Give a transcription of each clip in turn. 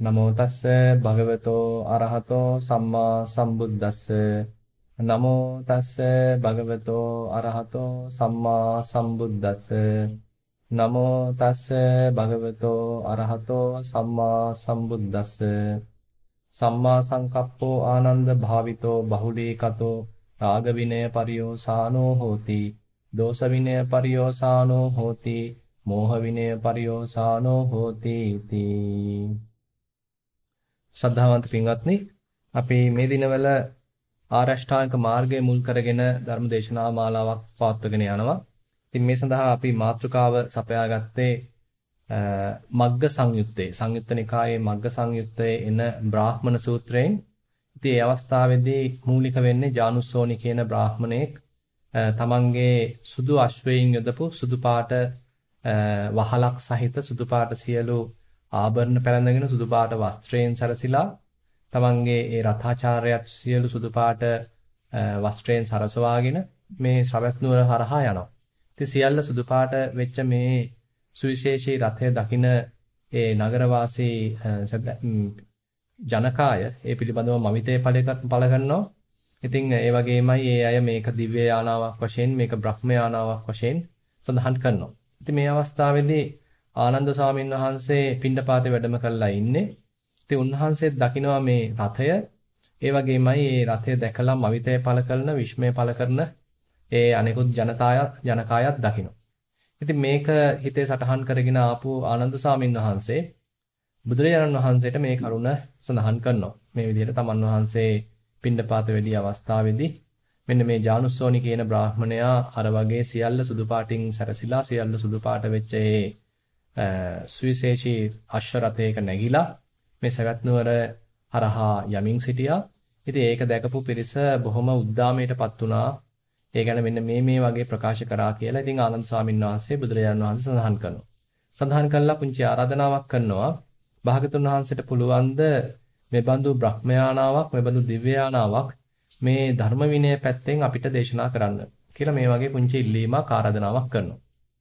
නමෝ තස්ස භගවතෝ අරහතෝ සම්මා සම්බුද්දස්ස නමෝ තස්ස භගවතෝ අරහතෝ සම්මා සම්බුද්දස්ස නමෝ තස්ස භගවතෝ අරහතෝ සම්මා සම්බුද්දස්ස සම්මා සංකප්පෝ ආනන්ද භාවිතෝ බහුලීකතෝ රාග විනය පරියෝසානෝ හෝති දෝෂ විනය පරියෝසානෝ හෝති මෝහ විනය පරියෝසානෝ හෝති තී ශ්‍රද්ධාවන්ත පින්වත්නි අපි මේ දිනවල ආරෂ්ඨාංග මාර්ගය මුල් කරගෙන ධර්ම දේශනා මාලාවක් පවත්වගෙන යනවා. ඉතින් මේ සඳහා අපි මාතෘකාව සපයාගත්තේ මග්ග සංයුත්තේ සංයුත්ත නිකායේ මග්ග සංයුත්තේ එන බ්‍රාහ්මණ සූත්‍රයෙන්. ඉතින් ඒ අවස්ථාවේදී මූලික වෙන්නේ ජානුස්සෝනි කියන බ්‍රාහ්මණයෙක් තමන්ගේ සුදු අශ්වයෙන් යොදපු සුදු පාට වහලක් සහිත සුදු පාට සියලු ආභරණ පැළඳගෙන සුදු පාට වස්ත්‍රයෙන් සරසිලා තමන්ගේ ඒ රථාචාර්යයත් සියලු සුදු පාට වස්ත්‍රයෙන් සරසවාගෙන මේ ශ්‍රවස් නුවර හරහා යනවා. ඉතින් සියල්ල සුදු පාට වෙච්ච මේ සුවිශේෂී රථය දකින ඒ නගරවාසී ජනකාය ඒ පිළිබඳව මවිතේ පළ කරනවා. ඉතින් ඒ වගේමයි ඒ අය මේක දිව්‍ය යානාවක් වශයෙන් මේක බ්‍රහ්ම යානාවක් වශයෙන් සඳහන් කරනවා. ඉතින් මේ අවස්ථාවේදී ආනන්ද ස්වාමීන් වහන්සේ පිණ්ඩපාතේ වැඩම කරලා ඉන්නේ. ඉතින් උන්වහන්සේ දකිනවා මේ රථය. ඒ වගේමයි මේ රථය දැකලා මවිතය පළ කරන, විශ්මය පළ කරන ඒ අනෙකුත් ජනකායත් දකිනවා. ඉතින් මේක හිතේ සටහන් කරගෙන ආපු ආනන්ද ස්වාමීන් වහන්සේ බුදුරජාණන් වහන්සේට මේ කරුණ සඳහන් කරනවා. මේ විදිහට තමන් වහන්සේ පිණ්ඩපාත වෙඩි අවස්ථාවේදී මෙන්න මේ ජානුස්සෝනි කියන බ්‍රාහ්මණයා අර වගේ සියල්ල සුදු පාටින් සැරසිලා සියල්ල සුදු පාට වෙච්ච සුවිශේෂී අශ්ව රථයක නැගිලා මේ සවැත් නුවර හරහා යමින් සිටියා. ඉතින් ඒක දැකපු පිරිස බොහොම උද්දාමයටපත් වුණා. ඒ ගැන මෙන්න මේ වගේ ප්‍රකාශ කරා කියලා. ඉතින් ආනන්ද ස්වාමීන් වහන්සේ බුදුරජාණන් වහන්සේ සඳහන් කරනවා. සඳහන් කළා පුංචි ආරාධනාවක් කරනවා. භාගතුන් වහන්සේට පුළුවන්ද මේ බඳු බ්‍රහ්මයානාවක්, මේ බඳු දිව්‍යයානාවක් මේ ධර්ම විනය පැත්තෙන් අපිට දේශනා කරන්න කියලා මේ වගේ පුංචි ඉල්ලීමක් ආරාධනාවක් කරනවා.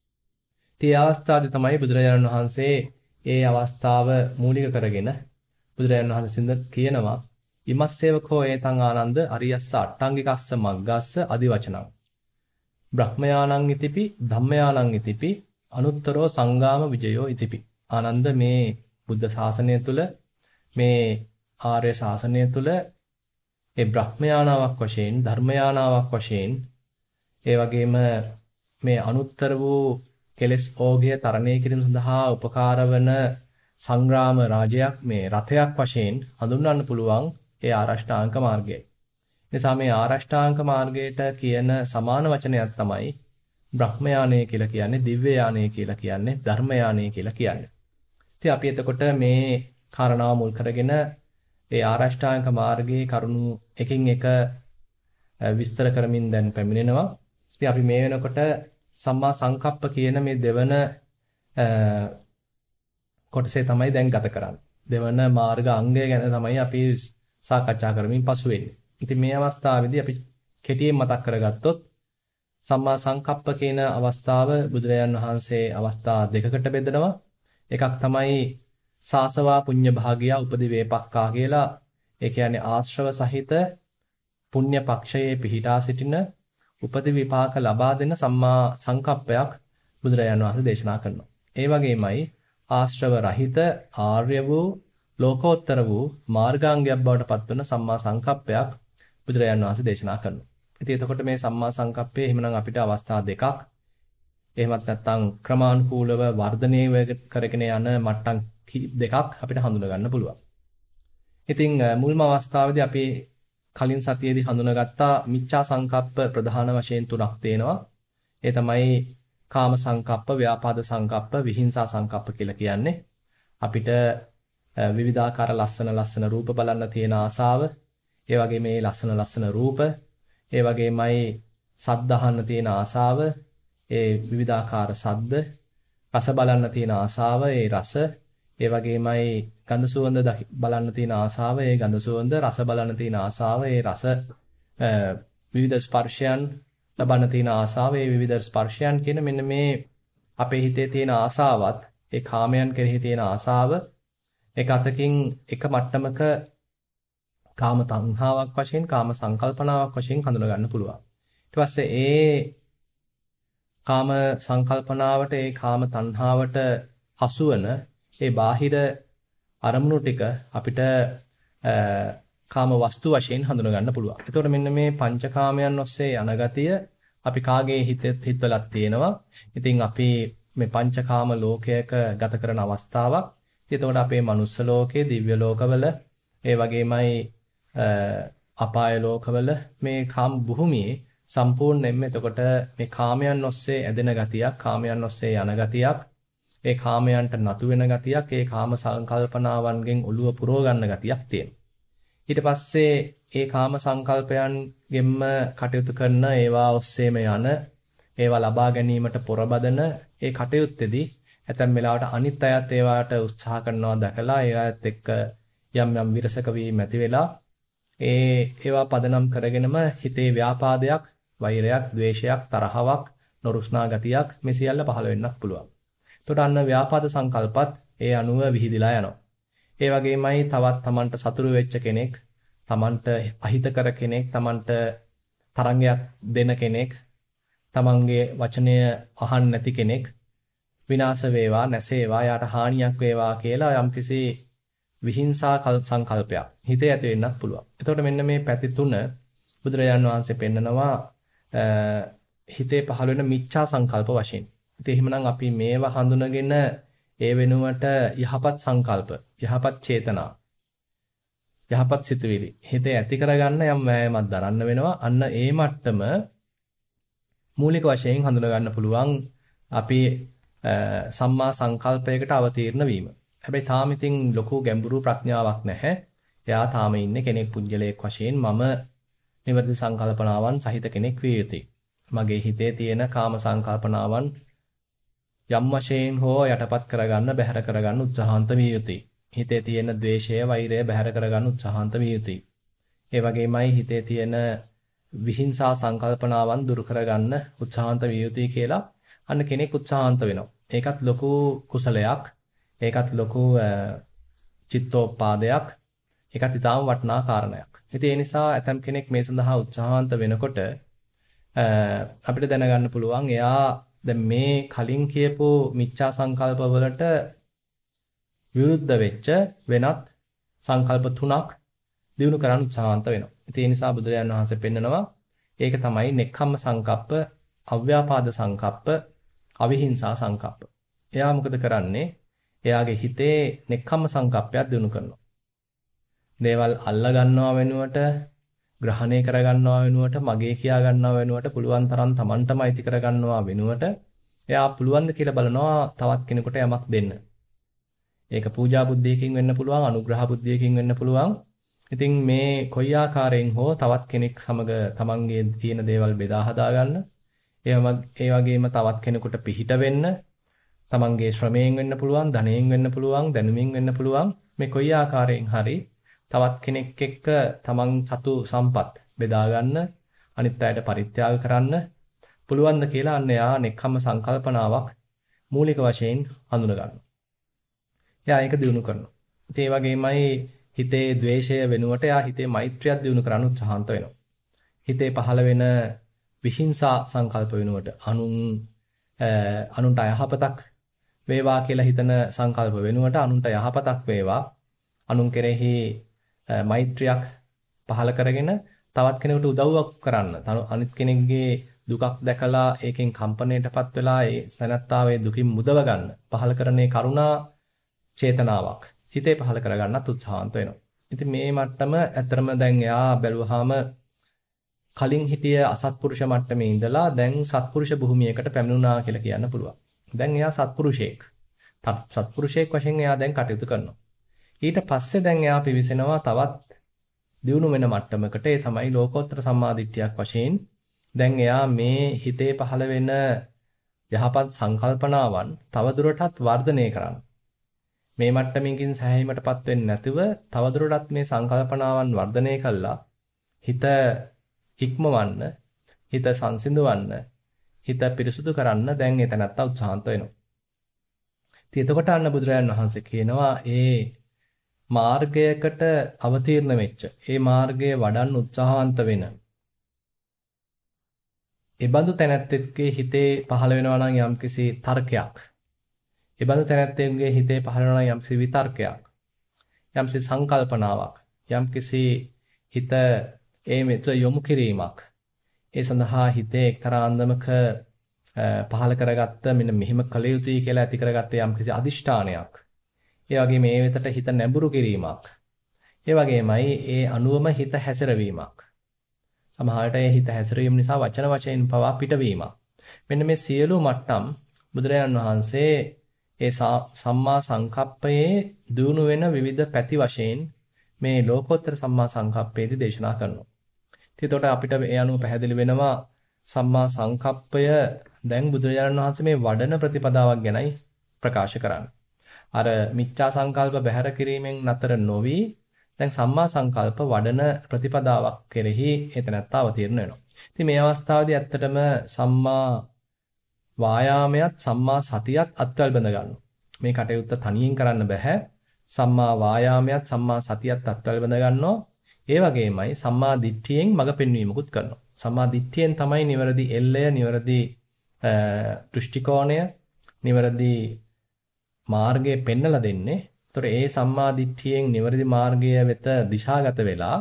ඒ අවස්ථාවේ තමයි බුදුරජාණන් වහන්සේ ඒ අවස්ථාව මූලික කරගෙන බුදුරජාණන් වහන්සේ කියනවා ඉමස්සේවකෝ ඒතං ආනන්ද අරියස්ස අට්ටංගිකස්ස මග්ගස්ස আদি වචනං බ්‍රහ්මයානං ඉතිපි ධම්මයානං ඉතිපි අනුත්තරෝ සංගාම විජයෝ ඉතිපි ආනන්ද මේ බුද්ධ ශාසනය තුල මේ ආර්ය ශාසනය තුල ඒ බ්‍රහ්මයානාවක් වශයෙන් ධර්මයානාවක් වශයෙන් ඒ වගේම මේ අනුත්තර වූ කෙලස් ඕගය තරණය කිරීම සඳහා උපකාර වන සංග්‍රාම රාජයක් මේ රථයක් වශයෙන් හඳුන්වන්න පුළුවන් ඒ ආරෂ්ඨාංග මාර්ගයයි. නිසා මේ ආරෂ්ඨාංග මාර්ගයට කියන සමාන වචනයක් තමයි බ්‍රහ්මයානය කියලා කියන්නේ, දිව්‍ය යානය කියලා කියන්නේ, ධර්ම යානය කියලා කියන්නේ. ඉතින් අපි එතකොට මේ කාරණාව මුල් කරගෙන ඒ ආරෂ්ඨාංග මාර්ගයේ කරුණු එකින් එක විස්තර කරමින් දැන් පැමිණෙනවා. ඉතින් අපි මේ වෙනකොට සම්මා සංකප්ප කියන මේ දෙවන කොටසේ තමයි දැන් ගත කරන්නේ. දෙවන මාර්ග අංගය ගැන තමයි අපි සාකච්ඡා කරමින් පසු වෙන්නේ. ඉතින් මේ අවස්ථාවේදී අපි කෙටියෙන් මතක් කරගත්තොත් සම්මා සංකප්ප කියන අවස්ථාව බුදුරජාන් වහන්සේ අවස්ථා දෙකකට බෙදනවා. එකක් තමයි සාසවා පුඤ්ඤ භාගියා උපදි වේපක්කා කියලා. ඒ කියන්නේ ආශ්‍රව සහිත පුණ්‍ය පක්ෂයේ පිහිටා සිටින උපදි විපාක ලබා දෙන සම්මා සංකප්පයක් බුදුරජාණන් වහන්සේ දේශනා කරනවා. ඒ වගේමයි ආශ්‍රව රහිත ආර්ය වූ ලෝකෝත්තර වූ මාර්ගාංගයක් බවට පත්වන සම්මා සංකප්පයක් බුදුරජාණන් වහන්සේ දේශනා කරනවා. ඉතින් එතකොට මේ සම්මා සංකප්පේ එහෙමනම් අපිට අවස්ථා දෙකක් එහෙමත් නැත්නම් ක්‍රමානුකූලව වර්ධනය කරගෙන යන මට්ටම් දෙකක් අපිට හඳුනා ගන්න පුළුවන්. ඉතින් මුල්ම අවස්ථාවේදී අපි කලින් සතියේදී හඳුනාගත්තා මිච්ඡා සංකප්ප ප්‍රධාන වශයෙන් තුනක් තියෙනවා. ඒ තමයි කාම සංකප්ප, ව්‍යාපාද සංකප්ප, විහිංසා සංකප්ප කියලා කියන්නේ. අපිට විවිධාකාර ලස්සන රූප බලන්න තියෙන ආසාව, ඒ වගේ මේ ලස්සන රූප, ඒ වගේමයි සද්ද අහන්න තියෙන ආසාව, ඒ විවිධාකාර සද්ද, රස බලන්න තියෙන ආසාව, ඒ රස, ඒ වගේමයි ගන්ධ සුවඳ බලන්න තියෙන ආසාව, ඒ ගන්ධ සුවඳ, රස බලන්න තියෙන ආසාව, ඒ රස, විවිධ ස්පර්ශයන් ලබන්න තියෙන ආසාව, ඒ විවිධ ස්පර්ශයන් කියන මෙන්න මේ අපේ හිතේ තියෙන ආසාවත්, ඒ කාමයන් කෙරෙහි තියෙන ආසාව, එක අතකින් එක මට්ටමක කාම තණ්හාවක් වශයෙන් කාම සංකල්පනාවක් වශයෙන් හඳුනා ගන්න පුළුවන්. ඊට පස්සේ ඒ කාම සංකල්පනාවට ඒ කාම තණ්හාවට හසුවන ඒ බාහිර අරමුණු ටික අපිට කාම වස්තු වශයෙන් හඳුනා ගන්න පුළුවන්. එතකොට මෙන්න මේ පංචකාමයන් ඔස්සේ යන ගතිය අපි කාගේ හිතවලක් තියෙනවා. ඉතින් අපි මේ පංචකාම ලෝකයක ගත කරන අවස්ථාවක්. එතකොට අපේ මනුස්ස ලෝකයේ දිව්‍ය ලෝකවල ඒ වගේමයි අපාය ලෝකවල මේ කාම භූමියේ සම්පූර්ණයෙන්ම එතකොට මේ කාමයන් ඔස්සේ ඇදෙන ගතියක්, කාමයන් ඔස්සේ යන ගතියක්, ඒ කාමයන්ට නතු වෙන ගතියක්, ඒ කාම සංකල්පනාවන්ගෙන් ඔළුව පුරව ගන්න ගතියක් තියෙනවා. ඊට පස්සේ ඒ කාම සංකල්පයන්ගෙන්ම කටයුතු කරන ඒවා ඔස්සේම යන ඒවා ලබා ගැනීමට පොරබදන ඒ කටයුත්තේදී ඇතැම් වෙලාවට අනිත් අයත් ඒවාට උත්සාහ කරනවා දැකලා ඒවාත් එක්ක යම් යම් විරසක වීම ඇති වෙලා ඒවා පදනම් කරගෙනම හිතේ ව්‍යාපාදයක්, වෛරයක්, ද්වේෂයක්, තරහවක්, නොරුස්නා ගතියක් මේ සියල්ල පහළ වෙන්නත් පුළුවන්. එතකොට අන්න ව්‍යාපාද සංකල්පත් ඒ අනුව විහිදිලා යනවා. ඒ වගේමයි තවත් Tamanට සතුරු වෙච්ච කෙනෙක්, Tamanට අහිතකර කෙනෙක්, Tamanට තරංගයක් දෙන කෙනෙක්, Tamanගේ වචනය අහන්න නැති කෙනෙක් විනාශ වේවා, නැසේවා, යාට හානියක් වේවා කියලා යම්කිසි විහිංසා සංකල්පයක් හිතේ ඇති වෙන්නත් පුළුවන්. එතකොට මෙන්න මේ පැති තුන බුදුරජාන් වහන්සේ පෙන්නනවා හිතේ පහළ වෙන මිච්ඡා සංකල්ප වශයෙන්. ඉතින් එහෙමනම් අපි මේවා හඳුනගෙන ඒ වෙනුවට යහපත් සංකල්ප, යහපත් චේතනා, යහපත් සිතුවිලි හිතේ ඇති කරගන්න යම් වෑයමක් දරන්න වෙනවා. අන්න ඒ මට්ටම මූලික වශයෙන් හඳුනා ගන්න පුළුවන් අපි සම්මා සංකල්පයකට අවතීර්ණ වීම. හැබැයි තාම ඉතින් ලොකු ගැඹුරු ප්‍රඥාවක් නැහැ. එයා තාම ඉන්නේ කෙනෙක් පුජ්‍යලයක් වශයෙන් මම නිවැරදි සංකල්පනාවන් සහිත කෙනෙක් විය යුතුයි. මගේ හිතේ තියෙන කාම සංකල්පනාවන් යම් වශයෙන් හෝ යටපත් කරගන්න, බැහැර කරගන්න උත්සාහන්ත විය යුතුයි. හිතේ තියෙන ද්වේෂය, වෛරය බැහැර කරගන්න උත්සාහන්ත විය යුතුයි. ඒ වගේමයි හිතේ තියෙන විහිංසා සංකල්පනාවන් දුරු කරගන්න උත්සාහන්ත විය යුතුයි කියලා අන්න කෙනෙක් උත්සාහන්ත වෙනවා. ඒකත් ලොකු කුසලයක්. ඒකත් ලොකු චිත්තෝපාදයක්. ඒකත් ඊටාම වටිනා කාරණයක්. ඉතින් ඒ නිසා ඇතම් කෙනෙක් මේ සඳහා උත්සාහන්ත වෙනකොට අපිට දැනගන්න පුළුවන් එයා දැන් මේ කලින් කියපු මිච්ඡා සංකල්ප වලට විරුද්ධ වෙච්ච වෙනත් සංකල්ප තුනක් දිනු කරන්න උත්සාහන්ත වෙනවා. ඉතින් ඒ නිසා බුදුරජාණන් වහන්සේ පෙන්නනවා ඒක තමයි නෙක්ඛම්ම සංකප්ප, අව්‍යාපාද සංකප්ප, අවිහිංසා සංකප්ප. එයා මොකද කරන්නේ? එයාගේ හිතේ නෙක්ඛම්ම සංකප්පයක් දිනු කරනවා. දේවල් අල්ලා ගන්නවා වෙනුවට, ග්‍රහණය කර ගන්නවා වෙනුවට, මගේ කියා ගන්නවා වෙනුවට, පුළුවන් තරම් Tamanටම අයිති කර ගන්නවා වෙනුවට එයා පුළුවන් ද කියලා බලනවා තවත් කෙනෙකුට යමක් දෙන්න. ඒක පූජා බුද්ධියකින් වෙන්න පුළුවන්, අනුග්‍රහ බුද්ධියකින් වෙන්න පුළුවන්. ඉතින් මේ කොයි ආකාරයෙන් හෝ තවත් කෙනෙක් සමග තමන්ගේ තියෙන දේවල් බෙදා හදා ගන්න. ඒ වගේම තවත් කෙනෙකුට පිහිට වෙන්න, තමන්ගේ ශ්‍රමයෙන් වෙන්න පුළුවන්, ධනයෙන් වෙන්න පුළුවන්, දැනුමින් වෙන්න පුළුවන්. මේ කොයි ආකාරයෙන් හරි තවත් කෙනෙක් එක්ක තමන් සතු සම්පත් බෙදා ගන්න, අනිත් අයට පරිත්‍යාග කරන්න පුළුවන් ද කියලා අන්න එයා නෙක්ඛම්ම සංකල්පනාවක් මූලික වශයෙන් හඳුන ගන්නවා. එයා ඒක දිනු කරනවා. ඒ වගේමයි හිතේ ද්වේෂය වෙනුවට එයා හිතේ මෛත්‍රියක් දිනු කරන්න උත්සාහන්ත වෙනවා. හිතේ පහළ වෙන විහිංසා සංකල්ප වෙනුවට අනුන්ට යහපතක් වේවා කියලා හිතන සංකල්ප වෙනුවට අනුන්ට යහපතක් වේවා, අනුන් කෙරෙහි මෛත්‍රියක් පහළ කරගෙන තවත් කෙනෙකුට උදව්වක් කරන්න, අනිත් කෙනෙක්ගේ දුකක් දැකලා ඒකෙන් කම්පණයටපත් වෙලා ඒ සනත්තාවේ දුකින් මුදව ගන්න පහළ කරන්නේ කරුණා චේතනාවක් හිතේ පහළ කරගන්නත් උත්සාහන්ත වෙනවා. ඉතින් මේ මට්ටම ඇත්තරම දැන් එයා බැලුවාම කලින් හිටිය අසත්පුරුෂ මට්ටමේ ඉඳලා දැන් සත්පුරුෂ භූමියකට පැමිණුණා කියලා කියන්න පුළුවන්. දැන් එයා සත්පුරුෂයෙක්. සත්පුරුෂයෙක් වශයෙන් එයා දැන් කටයුතු කරනවා. ඊට පස්සේ දැන් එයා පිවිසෙනවා තවත් දියුණු වෙන මට්ටමකට. ඒ තමයි ලෝකෝත්තර සම්මාදිට්ඨියක් වශයෙන්. දැන් එයා මේ හිතේ පහළ වෙන යහපත් සංකල්පනාවන් තවදුරටත් වර්ධනය කරන්න. මේ මට්ටමකින් සෑහීමටපත් වෙන්නේ නැතිව තවදුරටත් මේ සංකල්පනාවන් වර්ධනය කළා හිත හික්මවන්න, හිත සංසිඳවන්න, හිත පිරිසුදු කරන්න දැන් එතනත්ත උත්සාහන්ත වෙනවා. ඉතින් එතකොට අන්න බුදුරජාණන් වහන්සේ කියනවා මාර්ගයකට අවතීර්ණ වෙච්ච, ඒ මාර්ගයේ වඩන්න උත්සාහවන්ත වෙන ඒ බඳු තැනැත්තෙක්ගේ හිතේ පහළ වෙනවා නම් යම්කිසි තර්කයක්. ඒ බඳු තැනැත්තෙක්ගේ හිතේ පහළ වෙනවා නම් යම්කිසි විතර්කයක්. යම්කිසි සංකල්පනාවක්. යම්කිසි හිත මෙත යොමු කිරීමක්. ඒ සඳහා හිතේ එක්තරා අන්දමක පහළ කරගත්ත මෙන්න මෙහිම කළ යුතුයි කියලා ඇති කරගත්ත යම්කිසි අදිෂ්ඨානයක්. ඒ වගේ මේ වෙතට හිත නැඹුරු කිරීමක්. ඒ වගේමයි ඒ අනුවම හිත හැසිරවීමක්. සමහරට ඒ හිත හැසිරීම නිසා වචන වශයෙන් පවා පිටවීමක්. මෙන්න මේ සියලු මට්ටම් බුදුරජාන් වහන්සේ ඒ සම්මා සංකප්පයේ දිනු වෙන විවිධ පැති වශයෙන් මේ ලෝකෝත්තර සම්මා සංකප්පයේදී දේශනා කරනවා. එතකොට අපිට ඒ අනුව පැහැදිලි වෙනවා සම්මා සංකප්පය දැන් බුදුරජාණන් වහන්සේ මේ වඩන ප්‍රතිපදාවක් ගැනයි ප්‍රකාශ කරන්නේ. අර මිච්ඡා සංකල්ප බැහැර කිරීමෙන් නතර නොවි දැන් සම්මා සංකල්ප වඩන ප්‍රතිපදාවක් කෙරෙහි එතනත්ත අවතීර්ණ වෙනවා. ඉතින් මේ අවස්ථාවේදී ඇත්තටම සම්මා වායාමයක් සම්මා සතියක් අත්වල බඳ ගන්නවා. මේ කටයුත්ත තනියෙන් කරන්න බෑ. සම්මා වායාමයක් සම්මා සතියක් අත්වල බඳ ගන්නවා. ඒ වගේමයි සම්මා දිට්ඨියෙන් මඟ පෙන්වීමකුත් කරනවා. සම්මා දිට්ඨියෙන් තමයි නිවැරදි එල්ලය, නිවැරදි දෘෂ්ටි කෝණය, නිවැරදි මාර්ගය පෙන්වලා දෙන්නේ. ඒතර ඒ සම්මා දිට්ඨියෙන් නිවැරදි මාර්ගය වෙත දිශාගත වෙලා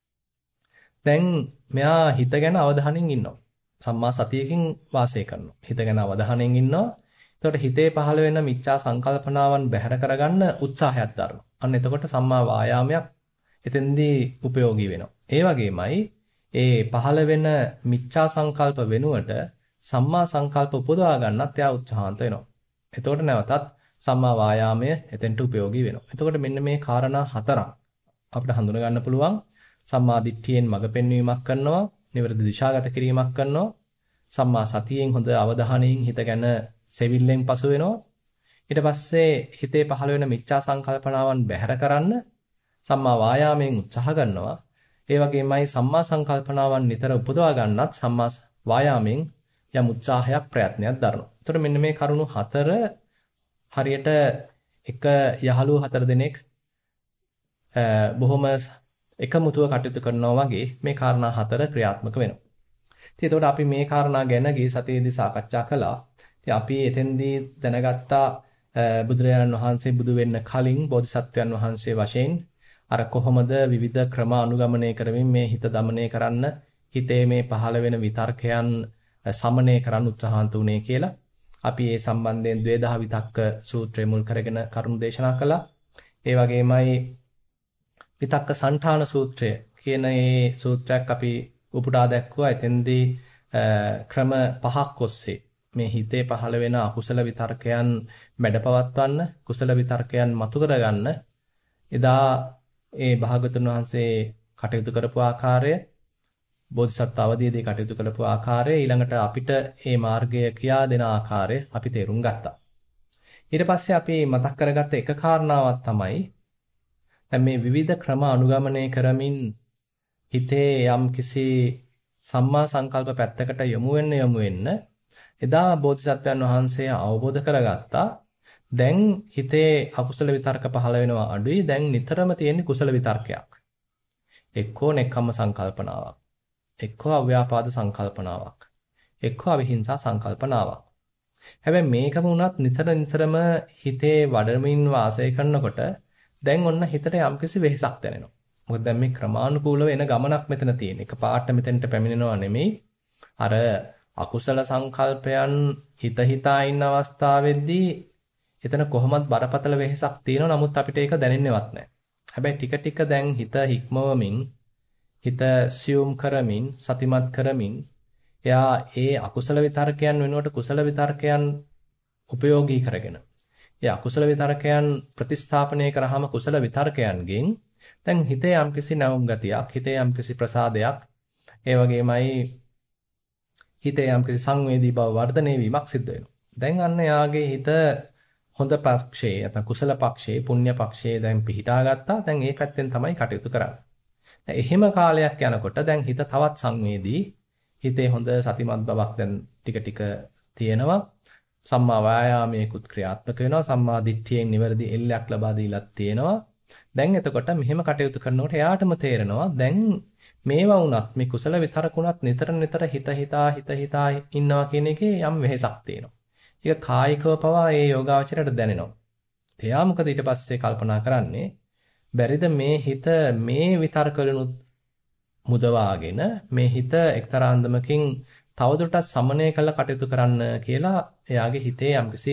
දැන් මෙයා හිත ගැන අවධානයෙන් ඉන්නවා. සම්මා සතියකින් වාසය කරනවා. හිත ගැන අවධානයෙන් ඉන්නවා. එතකොට හිතේ පහළ වෙන මිච්ඡා සංකල්පනාවන් බැහැර කරගන්න උත්සාහයක් දරනවා. අන්න එතකොට සම්මා වායාමයක් එතෙන්දී උපයෝගී වෙනවා. ඒ වගේමයි ඒ පහළ වෙන මිච්ඡා සංකල්ප වෙනුවට සම්මා සංකල්ප උපදවා ගන්නත් එයා උත්සාහන්ත වෙනවා. එතකොට නැවතත් සම්මා වායාමය එතෙන්ට උපයෝගී වෙනවා. එතකොට මෙන්න මේ காரணා හතරක් අපිට හඳුනා ගන්න පුළුවන්. සම්මා දිට්ඨියෙන් මඟ පෙන්වීමක් කරනවා, නිවැරදි දිශාගත කිරීමක් කරනවා, සම්මා සතියෙන් හොඳ අවධානයෙන් හිත ගැන සෙවිල්ලෙන් පසු වෙනවා. ඊට පස්සේ හිතේ පහළ වෙන මිච්ඡා සංකල්පනාවන් බැහැර කරන්න සම්මා වායාමයෙන් උත්සාහ කරනවා. ඒ වගේමයි සම්මා සංකල්පනාවන් නිතර උපදවා ගන්නත් සම්මා වායාමයෙන් යම් උත්සාහයක් ප්‍රයත්නයක් දරනවා. එතකොට මෙන්න මේ කරුණු හතර හරියට එක යහළුවෝ හතර දෙනෙක් බොහොම එකමුතුව කටයුතු කරනවා වගේ මේ කාරණා හතර ක්‍රියාත්මක වෙනවා. ඉතින් එතකොට අපි මේ කාරණා ගැන ගිය සතියේදී සාකච්ඡා කළා. ඉතින් අපි එතෙන්දී දැනගත්තා බුදුරජාණන් වහන්සේ බුදු වෙන්න කලින් බෝධිසත්වයන් වහන්සේ වශයෙන් අර කොහොමද විවිධ ක්‍රම අනුගමනය කරමින් මේ හිත দমনය කරන්න හිතේ මේ පහළ වෙන විතර්කයන් සමනය කරන්න උත්සාහන්ත උනේ කියලා. අපි ඒ සම්බන්ධයෙන් ද්වේදහ විතක්ක සූත්‍රය මුල් කරගෙන කරුණු දේශනා කළා. ඒ වගේමයි විතක්ක සංඨාන සූත්‍රය කියන මේ සූත්‍රයක් අපි උපුටා දැක්වුවා. එතෙන්දී ක්‍රම පහක් ඔස්සේ මේ හිතේ පහළ වෙන අකුසල විතර්කයන් මැඩපවත්වන්න, කුසල විතර්කයන් මතු කරගන්න එදා ඒ භාගතුන් වහන්සේ කටයුතු කරපු ආකාරය, බෝධිසත්ව අවදීදී කටයුතු කරපු ආකාරය, ඊළඟට අපිට මේ මාර්ගය කියා දෙන ආකාරය අපි තේරුම් ගත්තා. ඊට පස්සේ අපි මතක් කරගත්ත එක කාරණාවක් තමයි දැන් මේ විවිධ ක්‍රම අනුගමනය කරමින් හිතේ යම් කිසි සම්මා සංකල්ප පැත්තකට යොමු වෙන්න එදා බෝධිසත්වයන් වහන්සේ අවබෝධ කරගත්තා. දැන් හිතේ අකුසල විතර්ක පහළ වෙනවා අඩුයි. දැන් නිතරම තියෙන කුසල විතර්කයක්. එක්කෝ නෙක්ඛම්ම සංකල්පනාවක්. එක්කෝ අව්‍යාපාද සංකල්පනාවක්. එක්කෝ අවිහිංසා සංකල්පනාවක්. හැබැයි මේකම වුණත් නිතරම හිතේ වඩමින් වාසය කරනකොට දැන් ඔන්න හිතට යම්කිසි වෙහෙසක් දැනෙනවා. මොකද දැන් මේ ක්‍රමානුකූලව එන ගමනක් මෙතන තියෙන. එක පාට මෙතෙන්ට පැමිණෙනවා නෙමෙයි. අර අකුසල සංකල්පයන් හිතා ඉන්න අවස්ථාවේදී එතන කොහොමත් බරපතල වෙහෙසක් තියෙනවා. නමුත් අපිට ඒක දැනෙන්නේවත් නැහැ. හැබැයි ටික ටික දැන් හිත හික්මවමින්, හිත සියුම් කරමින්, සතිමත් කරමින් එයා ඒ අකුසල විතර්කයන් වෙනුවට කුසල විතර්කයන් උපයෝගී කරගෙන ඒ අකුසල විතර්කයන් ප්‍රතිස්ථාපනය කරාම කුසල විතර්කයන්ගෙන් දැන් හිතේ යම්කිසි නැවුම් ගතියක්, හිතේ යම්කිසි ප්‍රසාදයක්, ඒ වගේමයි හිතේ යම්කිසි සංවේදී බව වර්ධනය වීමක් සිද්ධ වෙනවා. දැන් අන්න යාගේ හිත හොඳ පක්ෂයේ නැත්නම් කුසල පක්ෂයේ, පුණ්‍ය පක්ෂයේ දැන් පිහිටා ගත්තා. දැන් ඒ පැත්තෙන් තමයි කටයුතු කරන්නේ. දැන් එහෙම කාලයක් යනකොට දැන් හිත තවත් සංවේදී, හිතේ හොඳ සතිමත් බවක් දැන් ටික ටික තියෙනවා. සම්මා වායාමයේකුත් ක්‍රියාත්මක වෙනවා. සම්මා දිට්ඨියෙන් නිවැරදි එල්ලයක් ලබා දීලා තියෙනවා. දැන් එතකොට මෙහෙම කටයුතු කරනකොට එයාටම තේරෙනවා දැන් මේවා වුණත් මේ කුසල විතරකුණත් නිතර නිතර හිත හිතා ඉන්නවා කියන එකේ යම් වෙහෙසක් තියෙනවා. ඒක කායිකව පවා ඒ යෝගාවචරයට දැනෙනවා. එයා මොකද ඊට පස්සේ කල්පනා කරන්නේ බැරිද මේ හිත මේ විතර්කවලුත් මුදවාගෙන මේ හිත එක්තරා අන්දමකින් තවදුරටත් සමනය කළ කටයුතු කරන්න කියලා එයාගේ හිතේ යම්කිසි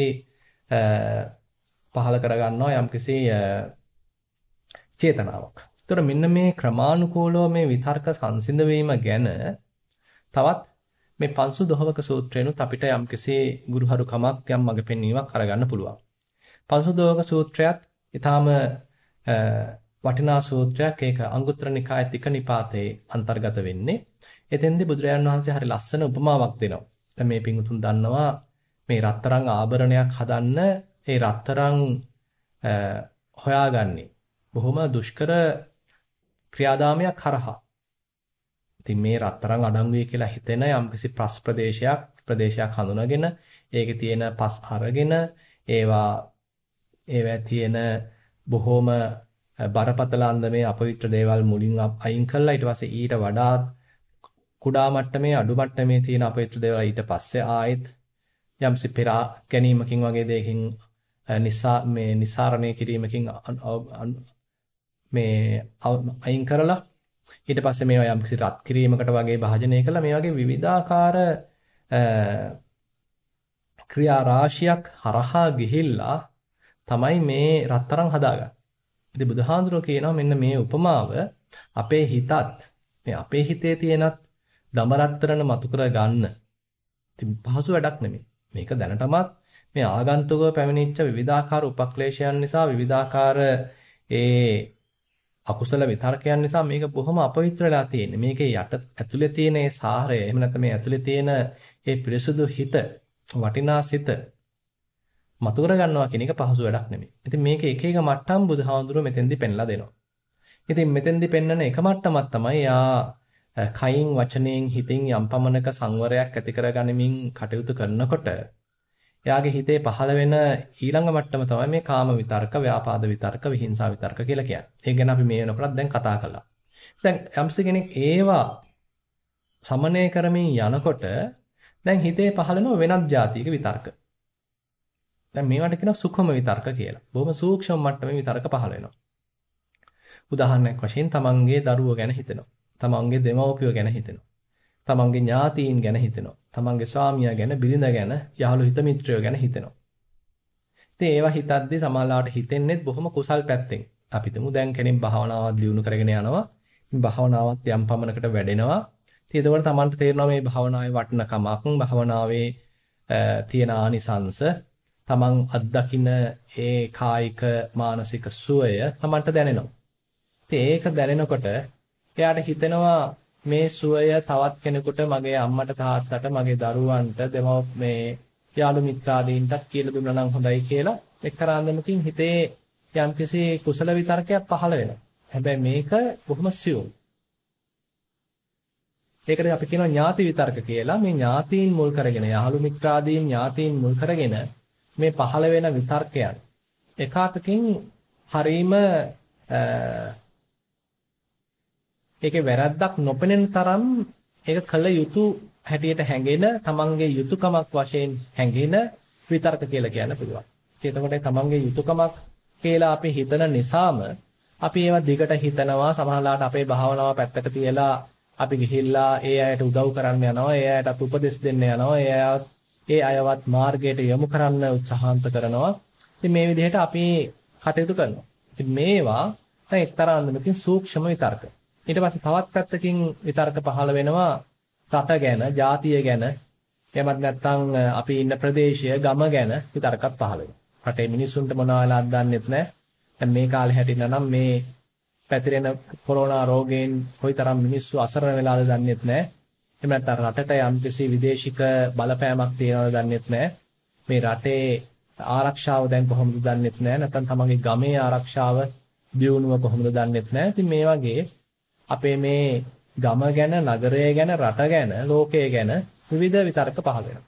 පහල කරගන්නවා යම්කිසි චේතනාවක්. ඒතර මෙන්න මේ ක්‍රමානුකූලව මේ විතර්ක සංසිඳ වීම ගැන තවත් මේ පංසු දොහවක සූත්‍රේනුත් අපිට යම්කිසි ගුරුහරුකමක් යම් මඟ පෙන්වීමක් අරගන්න පුළුවන්. පංසු දොහවක සූත්‍රයත් ඊටාම වටිනා සූත්‍රයක්. ඒක අංගුත්තර නිකාය තික නිපාතේ අන්තර්ගත වෙන්නේ. එතෙන්දී බුදුරජාණන් වහන්සේ හරි ලස්සන උපමාවක් දෙනවා. දැන් මේ පිංගුතුන් දන්නවා මේ රත්තරන් ආභරණයක් හදන්න ඒ රත්තරන් හොයාගන්නේ බොහොම දුෂ්කර ක්‍රියාදාමයක් හරහා. ඉතින් මේ රත්තරන් අඩංගුයි කියලා හිතෙන යම්කිසි ප්‍රදේශයක් හඳුනගෙන ඒකේ තියෙන පස් අරගෙන ඒවා තියෙන බොහොම බරපතල අන්දමේ අපවිත්‍ර දේවල් මුලින් අයින් කළා ඊට පස්සේ ඊට වඩා කුඩා මට්ටමේ අඩු මට්ටමේ තියෙන අපවිත්‍ර දේවල් ඊට පස්සේ ආයෙත් යම්සි පෙරා ගැනීමකින් වගේ දෙයකින් නිසාරණය කිරීමකින් මේ අයින් කරලා ඊට පස්සේ මේවා යම්කිසි රත් කිරීමකට වගේ භාජනය කළා මේ වගේ විවිධාකාර ක්‍රියා රාශියක් හරහා ගිහිල්ලා තමයි මේ රත්තරන් හදාගන්නේ. ඉතින් බුදුහාඳුරෝ කියනවා මෙන්න මේ උපමාව අපේ හිතත් මේ අපේ හිතේ තියෙනත් දඹරත්තරන මතු කර ගන්න. ඉතින් පහසු වැඩක් නෙමෙයි. මේක දැනටමත් මේ ආගන්තුකව පැමිණිච්ච විවිධාකාර උපක්ලේශයන් නිසා විවිධාකාර ඒ අකුසල විතර්කයන් නිසා මේක බොහොම අපවිත්‍ර වෙලා තියෙන්නේ. මේකේ යට ඇතුලේ තියෙන ඒ සාරය එහෙම නැත්නම් මේ ඇතුලේ තියෙන ඒ පිරිසුදු හිත වටිනා සිත මතු කර ගන්නවා කියන එක පහසු වැඩක් නෙමෙයි. ඉතින් මේක එක එක මට්ටම් බුදුහාඳුරුව මෙතෙන්දි පෙන්ලා දෙනවා. ඉතින් මෙතෙන්දි පෙන්වන එක මට්ටමක් තමයි කයින් වචනයෙන් හිතින් යම් පමණක සංවරයක් ඇති කරගනිමින් කටයුතු කරනකොට එයාගේ හිතේ පහළ වෙන ඊළඟ මට්ටම තමයි මේ කාම විතර්ක, ව්‍යාපාද විතර්ක, විහිංසා විතර්ක කියලා කියන්නේ. ඒක ගැන අපි මේ වෙනකොටත් දැන් කතා කළා. දැන් යම්ස කෙනෙක් ඒවා සමනය කරමින් යනකොට දැන් හිතේ පහළ වෙන වෙනත් જાතියක විතර්ක. දැන් මේවට කියනවා සුඛම විතර්ක කියලා. බොහොම සූක්ෂම මට්ටමේ විතර්ක පහළ වෙනවා. උදාහරණයක් වශයෙන් තමන්ගේ දරුවෝ ගැන හිතෙනවා. තමන්ගේ දෙමව්පියෝ ගැන හිතෙනවා. තමන්ගේ ඥාතීන් ගැන හිතෙනවා. තමන්ගේ ස්වාමියා ගැන, බිරිඳ ගැන, යහළු හිත මිත්‍රයෝ ගැන හිතෙනවා. ඉතින් ඒවා හිතද්දී සමහරවිට හිතෙන්නේ බොහොම කුසල් පැත්තෙන්. අපි තුමු දැන් කෙනෙක් භාවනාවක් දියුණු කරගෙන යනවා. භාවනාවත් යම් පමණකට වැඩෙනවා. ඉතින් ඒකවල තමන්ට තේරෙනවා මේ භාවනාවේ වටිනකමක්, භාවනාවේ තියෙන ආනිසංස, තමන් අත්දකින්න ඒ කායික මානසික සුවය තමන්ට දැනෙනවා. ඉතින් ඒක දැනෙනකොට එයාට හිතෙනවා මේ සුවය තවත් කෙනෙකුට මගේ අම්මට තාත්තට මගේ දරුවන්ට මේ යාළු මිත්‍රාදීන්ටත් කියලා දුන්නා නම් හොඳයි කියලා එක්තරා අන්දමකින් හිතේ යම්කිසි කුසල විතර්කයක් පහළ වෙනවා. හැබැයි මේක බොහොම සියුම්. ඒකට අපි කියනවා ඥාති විතර්ක කියලා. මේ ඥාතීන් මුල් කරගෙන යාළු මිත්‍රාදීන් ඥාතීන් මුල් කරගෙන මේ පහළ වෙන විතර්කයන් එකාතකින් හරීම ඒකේ වැරද්දක් නොපෙනෙන තරම් ඒක කළ යුතු හැටියට හැඟෙන තමන්ගේ යුතුයකමක් වශයෙන් හැඟෙන විතර්ක කියලා කියන්න පුළුවන්. එතකොට තමන්ගේ යුතුයකමක් කියලා අපි හිතන නිසාම අපි ඒවා දිගට හිතනවා. සමහරවිට අපේ භාවනාව පැත්තක තියලා අපි ගිහිල්ලා ඒ අයට උදව් කරන්න යනවා. ඒ අයට උපදෙස් දෙන්න යනවා. ඒ අයවත් මාර්ගයට යොමු කරන්න උත්සාහන්ත කරනවා. ඉතින් මේ විදිහට අපි කටයුතු කරනවා. ඉතින් මේවා දැන් එක්තරා අන්දමකින් සූක්ෂම විතර්ක. ඊට පස්සේ තවත් පැත්තකින් විතර්ක පහළ වෙනවා රට ගැන, ජාතිය ගැන, එහෙමත් නැත්නම් අපි ඉන්න ප්‍රදේශය, ගම ගැන විතර්කත් පහළ වෙනවා. රටේ මිනිස්සුන්ට මොනවා වෙලාද දන්නෙත් නැහැ. දැන් මේ කාලේ හැටිනම් නම් මේ පැතිරෙන කොරෝනා රෝගයෙන් කොයිතරම් මිනිස්සු අසරණ වෙලාද දන්නෙත් නැහැ. එහෙම නැත්නම් රටට යම්කිසි විදේශික බලපෑමක් තියෙනවද දන්නෙත් නැහැ. මේ රටේ ආරක්ෂාව දැන් කොහොමද දන්නෙත් නැහැ. නැත්නම් තමන්ගේ ගමේ ආරක්ෂාව දියුණුව කොහොමද දන්නෙත් නැහැ. ඉතින් මේ වගේ අපේ මේ ගම ගැන, නගරය ගැන, රට ගැන, ලෝකය ගැන විවිධ විතර්ක පහළ වෙනවා.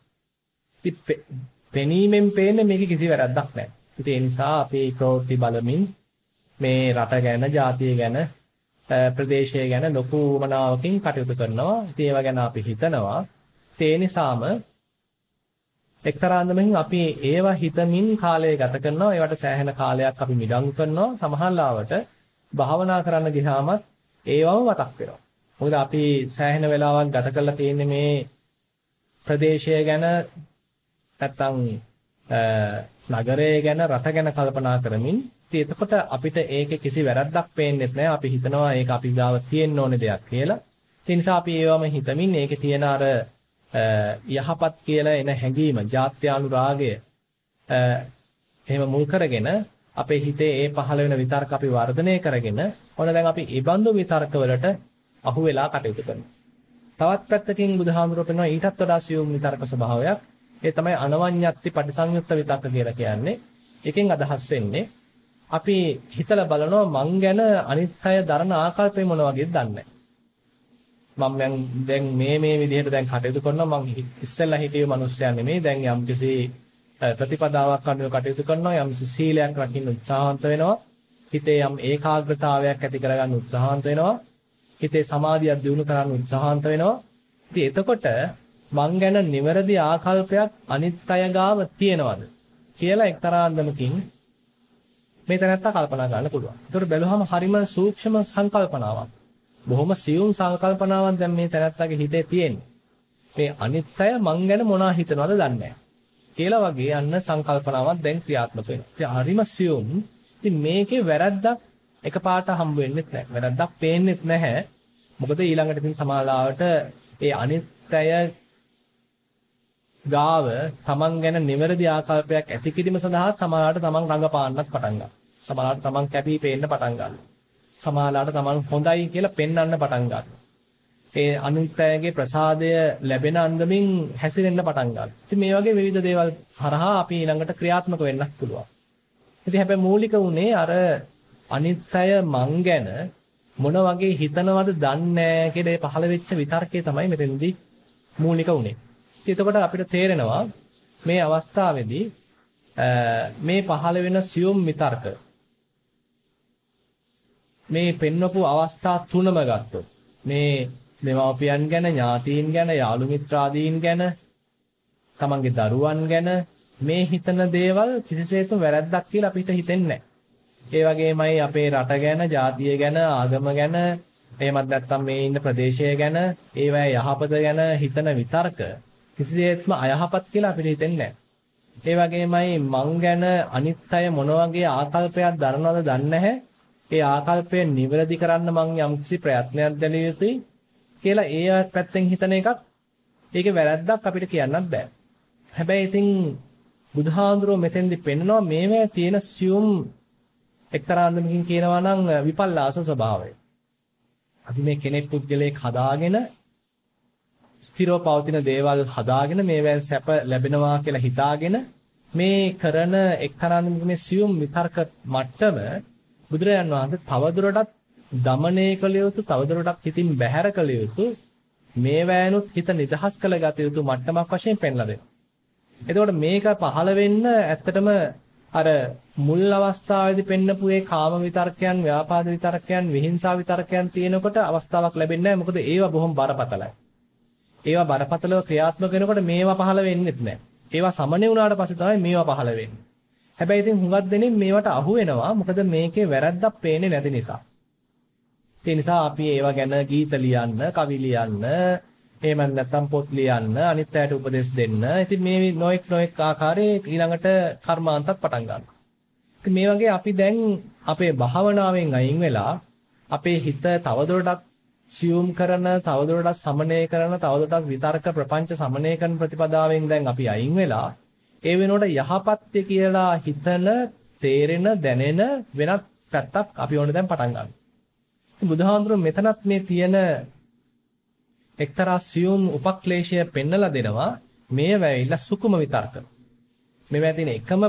ඉතින් පෙනීමෙන් පේන්නේ මේක කිසි වැරද්දක් නැහැ. ඉතින් ඒ නිසා අපි ප්‍රවෘත්ති බලමින් මේ රට ගැන, ජාතිය ගැන, ප්‍රදේශය ගැන ලොකු මනාවකින් කටයුතු කරනවා. ඉතින් ඒවා ගැන අපි හිතනවා. ඒ නිසාම එක්තරා අන්දමකින් අපි ඒවා හිතමින් කාලය ගත කරනවා. ඒවට සෑහෙන කාලයක් අපි මිඩංගු කරනවා. සමහර ලාවට භාවනා කරන්න ගියාමත් ඒවම මතක් වෙනවා. මොකද අපි සෑහෙන වෙලාවක් ගත කරලා තියෙන්නේ මේ ප්‍රදේශය ගැන නැත්තම් නගරය ගැන රට ගැන කල්පනා කරමින්. ඉතින් එතකොට අපිට ඒකේ කිසි වැරද්දක් පේන්නේ නැහැ. අපි හිතනවා ඒක අපි ගාව තියෙන්න ඕනේ දෙයක් කියලා. ඒ නිසා අපි ඒවම හිතමින් ඒකේ තියෙන අර යහපත් කියලා එන හැඟීම, ජාත්‍යානුරාගය එහෙම මුල් කරගෙන අපේ හිතේ ඒ පහළ වෙන විතර්ක අපි වර්ධනය කරගෙන ඔන්න දැන් අපි ඊබඳු විතර්ක වලට අහු වෙලා කටයුතු කරනවා. තවත් පැත්තකින් බුදුහාමුදුරුවෝ පෙන්වනවා ඊටත් වඩා සියුම් විතර්ක ස්වභාවයක්. ඒ තමයි අනවඤ්ඤත්ති පටිසංයුක්ත විතර්ක කියලා කියන්නේ. එකෙන් අදහස් වෙන්නේ අපි හිතලා බලනවා මං ගැන අනිත් අය දරන ආකල්පය මොන වගේද දන්නේ නැහැ. මම දැන් මේ විදිහට දැන් කටයුතු කරනවා. මං ඉස්සෙල්ලා හිටියේ මිනිස්සයා නෙමෙයි. දැන් යම්කිසි ප්‍රතිපදාවක් අනුව කටයුතු කරනවා. යම්කිසි සීලයක් රකින්න උත්සාහන්ත වෙනවා. හිතේ යම් ඒකාග්‍රතාවයක් ඇති කරගන්න උත්සාහන්ත වෙනවා. හිතේ සමාධියක් දියුණු කරන්න උත්සාහන්ත වෙනවා. ඉතින් එතකොට මං ගැන නිවැරදි ආකල්පයක් අනිත් අය ගාව තියනවද කියලා එක්තරා අන්දමකින් මේ තැනත්තා කල්පනා කරන්න පුළුවන්. ඒතකොට බැලුවහම හරිම සූක්ෂම සංකල්පනාවක්. බොහොම සියුම් සංකල්පනාවක් දැන් මේ තැනත්තාගේ හිතේ තියෙන්නේ. මේ අනිත් අය මං ගැන මොනවා හිතනවද දන්නේ නැහැ. කියලා වගේ අන්න සංකල්පනාවක් දැන් ක්‍රියාත්මක වෙනවා. ඉතින් හරිම සියුම්. ඉතින් මේකේ වැරද්දක් එකපාරට හම්බ වෙන්නේ නැහැ. වැරද්දක් පේන්නේ නැහැ. මොකද ඊළඟට ඉතින් සමාලාවට ඒ අනිත් අය ගාව තමන් ගැන නිවැරදි ආකල්පයක් ඇති කිරීම සඳහා සමාලාවට තමන් රඟපාන්නත් පටන් ගන්නවා. සමාලාවට තමන් කැපී පේන්න පටන් ගන්නවා. සමාලාවට තමන් හොඳයි කියලා පෙන්වන්න පටන් ගන්නවා. ඒ අනිත් අයගේ ප්‍රසාදය ලැබෙන අන්දමින් හැසිරෙන්න පටන් ගන්නවා. ඉතින් මේ වගේ විවිධ දේවල් හරහා අපි ඊළඟට ක්‍රියාත්මක වෙන්නත් පුළුවන්. ඉතින් හැබැයි මූලික උනේ අර අනිත් අය මං ගැන මොන වගේ හිතනවද දන්නේ නැහැ කියලා ඒ පහළ වෙච්ච විතර්කය තමයි මෙතනදී මූලික උනේ. එතකොට අපිට තේරෙනවා මේ අවස්ථාවේදී මේ පහළ වෙන සියුම් විතර්ක මේ පෙන්වපු අවස්ථා තුනම ගත්තොත් මේ දෙමාපියන් ගැන, ඥාතීන් ගැන, යාළු මිත්‍රාදීන් ගැන, තමන්ගේ දරුවන් ගැන මේ හිතන දේවල් කිසිසේත්ම වැරද්දක් කියලා අපිට හිතෙන්නේ නැහැ. ඒ වගේමයි අපේ රට ගැන, ජාතිය ගැන, ආගම ගැන, එහෙමත් නැත්නම් මේ ඉන්න ප්‍රදේශය ගැන, ඒවැ යහපත ගැන හිතන විතර්ක කිසිසේත්ම අයහපත් කියලා අපිට හිතෙන්නේ නැහැ. ඒ වගේමයි මං ගැන අනිත් අය මොන වගේ ආකල්පයක් දරනවද දන්නේ නැහැ. ඒ ආකල්පය නිවැරදි කරන්න මං යම්කිසි ප්‍රයත්නයක් දැලිය යුතුයි කියලා ඒ පැත්තෙන් හිතන එකක් ඒකේ වැරද්දක් අපිට කියන්නත් බෑ. හැබැයි ඉතින් බුදුහාඳුරෝ මෙතෙන්දි පෙන්නනවා මේවැ තියෙන සියුම් එක්තරා අන්දමකින් කියනවා නම් විපල්ලාස ස්වභාවය. අපි මේ කෙනෙක් පුද්ගලයෙක් හදාගෙන ස්ථිරව පවතින දේවල් හදාගෙන මේවෙන් සැප ලැබෙනවා කියලා හිතාගෙන මේ කරන එක්තරා මේ සියුම් විතර්ක මට්ටම බුදුරජාන් වහන්සේ තවදුරටත් දමනය කළ යුතු, තවදුරටත් හිතින් බැහැර කළ යුතු, මේවැනුත් හිත නිදහස් කළ ගත යුතු මට්ටමක් වශයෙන් පෙන්ලා දෙනවා. එතකොට මේක පහළ වෙන්න ඇත්තටම අර මුල් අවස්ථාවේදී පෙන්නපු ඒ කාම විතර්කයන්, ව්‍යාපාද විතර්කයන්, විහිංසා විතර්කයන් තියෙනකොට අවස්ථාවක් ලැබෙන්නේ නැහැ. මොකද ඒවා බොහොම බරපතලයි. ඒවා බරපතලව ක්‍රියාත්මක වෙනකොට මේවා පහළ වෙන්නේ නැහැ. ඒවා සමනය වුණාට පස්සේ තමයි මේවා පහළ වෙන්නේ. හැබැයි ඉතින් හුඟක් දෙනෙක් මේවට අහු වෙනවා. මොකද මේකේ වැරද්දක් පේන්නේ නැති නිසා. ඒ නිසා අපි ඒවා ගැන ගීත ලියන්න, කවි ලියන්න, එහෙම නැත්නම් පොත් ලියන්න, අනිත් අයට උපදෙස් දෙන්න. ඉතින් මේ නොඑක් ආකාරයේ ඊළඟට කර්මාන්තත් පටන් ගන්නවා. ඉතින් මේ වගේ අපි දැන් අපේ භාවනාවෙන් අයින් වෙලා අපේ හිත තවදුරටත් සියුම් කරන, තවදුරටත් සමනය කරන, තවදුරටත් විතර්ක ප්‍රපංච සමනය කරන ප්‍රතිපදාවෙන් දැන් අපි අයින් වෙලා ඒ වෙනකොට යහපත්ය කියලා හිතන, තේරෙන, දැනෙන වෙනත් පැත්තක් අපි ඕනේ දැන් පටන් ගන්නවා. බුදුහාඳුරුවෝ මෙතනත් මේ තියෙන එක්තරා සියුම් උපක්ලේශය පෙන්නලා දෙනවා. මේ වැවිලා සුකුම විතර්ක. මේවා තියෙන එකම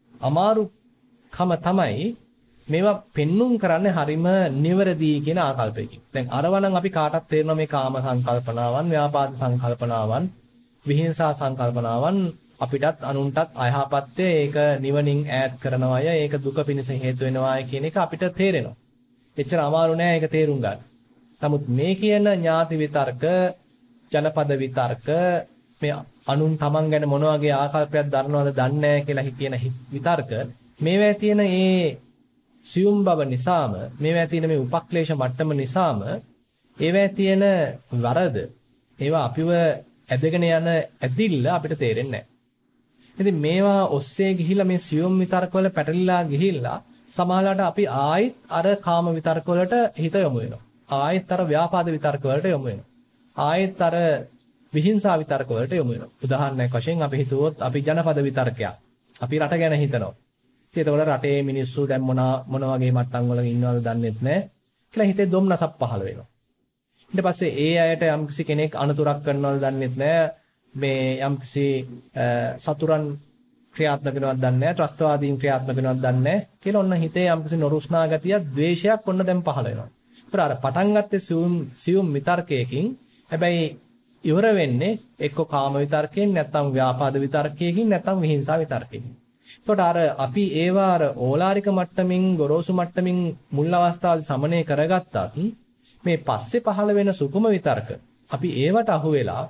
අමාරුකම තමයි මේවා පෙන්눔 කරන්නේ හරිම නිවැරදි කියන ආකල්පයකින්. දැන් අරවනම් අපි කාටත් තේරෙනවා මේ කාම සංකල්පනාවන්, ව්‍යාපාද සංකල්පනාවන්, විහිංසා සංකල්පනාවන් අපිටත් අනුන්ටත් අයහපත්ය ඒක නිවනින් ඈත් කරනවාය ඒක දුක පිණිස හේතු වෙනවාය කියන එක අපිට තේරෙනවා. එච්චර අමාරු නෑ ඒක තේරුම් ගන්න. නමුත් මේ කියන ඥාති විතර්ක, ජනපද විතර්ක, මේ අනුන් තමන් ගැන මොන වගේ ආකල්පයක් දරනවද දන්නේ නැහැ කියලා කියන විතර්ක මේවා තියෙන ඒ සියුම් බව නිසාම මේවා තියෙන මේ උපක්ලේශ මට්ටම නිසාම ඒවා තියෙන වරද ඒවා අපිව ඇදගෙන යන ඇදිල්ල අපිට තේරෙන්නේ නැහැ. ඉතින් මේවා ඔස්සේ ගිහිලා මේ සියුම් විතර්ක වල පැටලිලා ගිහිල්ලා සමහරවිට අපි ආයෙත් අර කාම විතර්ක වලට හිත යොමු වෙනවා. ආයෙත් අර ව්‍යාපාද විතර්ක වලට යොමු වෙනවා. ආයෙත් අර විහිංසාව විතර්ක වලට යොමු වෙනවා. උදාහරණයක් වශයෙන් අපි හිතුවොත් අපි ජනපද විතර්කයක්. අපි රට ගැන හිතනවා. ඉතින් ඒතකොට රටේ මිනිස්සු දැන් මොන වගේ මට්ටම් වල ඉන්නවද දන්නෙත් නැහැ. කියලා හිතේ දුම්නසක් පහළ වෙනවා. ඊට පස්සේ ඒ අයට යම්කිසි කෙනෙක් අනතුරක් කරනවද දන්නෙත් නැහැ. මේ යම්කිසි සතුරන් ක්‍රියාත්මක වෙනවද දන්නේ නැහැ. ත්‍රස්තවාදීන් ක්‍රියාත්මක වෙනවද දන්නේ නැහැ. කියලා ඔන්න හිතේ යම්කිසි නොරුස්නා ගතියක්, ද්වේෂයක් ඔන්න දැන් පහළ වෙනවා. ඒතර අර පටන් ගත්තේ සියුම් විතර්කයකින් හැබැයි ඉවර වෙන්නේ එක්ක කාම විතර්කයෙන් නැත්නම් ව්‍යාපාද විතර්කයකින් නැත්නම් විහිංසාව විතර්කයකින්. එතකොට අර අපි ඒවා අර ඕලාරික මට්ටමින් ගොරෝසු මට්ටමින් මුල් අවස්ථාවේ සමනය කරගත්තත් මේ පස්සේ පහළ වෙන සුකුම විතර්ක අපි ඒවට අහු වෙලා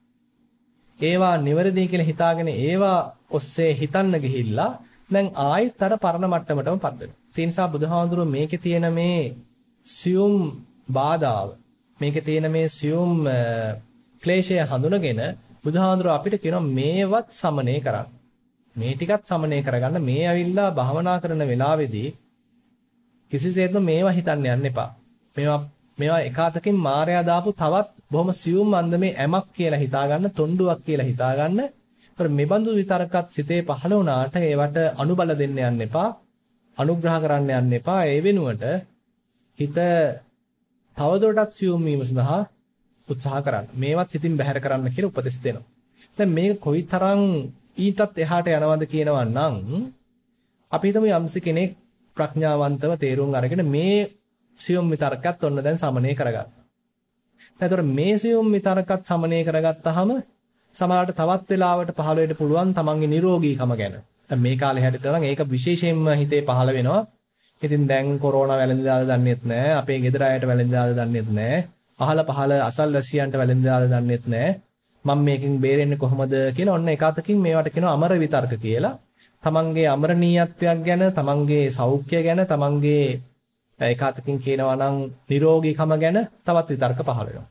ඒවා නිවැරදි කියලා හිතාගෙන ඒවා ඔස්සේ හිතන්න ගිහිල්ලා දැන් ආයෙත් අර පරණ මට්ටමටමපත් වෙනවා. ඒ නිසා බුදුහාඳුරෝ මේකේ තියෙන මේ සියුම් බාධාව මේකේ තියෙන මේ සියුම් ක්ලේශය හඳුනගෙන බුදුහාඳුරෝ අපිට කියනවා මේවත් සමනය කරන්න. මේ ටිකත් සමනය කරගන්න මේ ඇවිල්ලා භාවනා කරන වෙලාවේදී කිසිසේත්ම මේවා හිතන්න යන්න එපා. මේවා එකාතකින් මායя දාපු තවත් බොහොම සියුම් අන්දමේ ඇමක් කියලා හිතාගන්න, තොණ්ඩුවක් කියලා හිතාගන්න. ඒතර මෙබඳු විතරකත් සිතේ පහළ වුණාට ඒවට අනුබල දෙන්න යන්න එපා. අනුග්‍රහ කරන්න යන්න එපා. ඒ වෙනුවට හිත තවදුරටත් සියුම් වීම සඳහා උත්සාහ කරන්න. මේවත් හිතින් බැහැර කරන්න කියලා උපදෙස් දෙනවා. දැන් මේක කොයිතරම් ඊටත් එහාට යනවද කියනවා නම් අපි හිතමු යම්සි කෙනෙක් ප්‍රඥාවන්තව තේරුම් අරගෙන මේ සියුම් විතරකත් ඔන්න දැන් සමනය කරගත්තා. එතකොට මේ සියුම් විතරකත් සමනය කරගත්තාම සමහරවිට තවත් වෙලාවට පහළ වෙන්න පුළුවන් තමන්ගේ නිරෝගීකම ගැන. දැන් මේ කාලේ හැටියට නම් ඒක විශේෂයෙන්ම හිතේ පහළ වෙනවා. ඉතින් දැන් කොරෝනා වැළඳිදාද දන්නේත් නැහැ. අපේ ගෙදර අයට වැළඳිදාද දන්නේත් නැහැ. අහල පහල අසල්වැසියන්ට වැළඳිදාද දන්නේත් නැහැ. මම මේකෙන් බේරෙන්නේ කොහොමද කියලා ඔන්න එකතකින් මේවට කියනවා අමර විතර්ක කියලා. තමන්ගේ අමරණීයත්වයක් ගැන, තමන්ගේ සෞඛ්‍ය ගැන, තමන්ගේ එකතකින් කියනවා නම් නිරෝගීකම ගැන තවත් විතර්ක පහළ වෙනවා.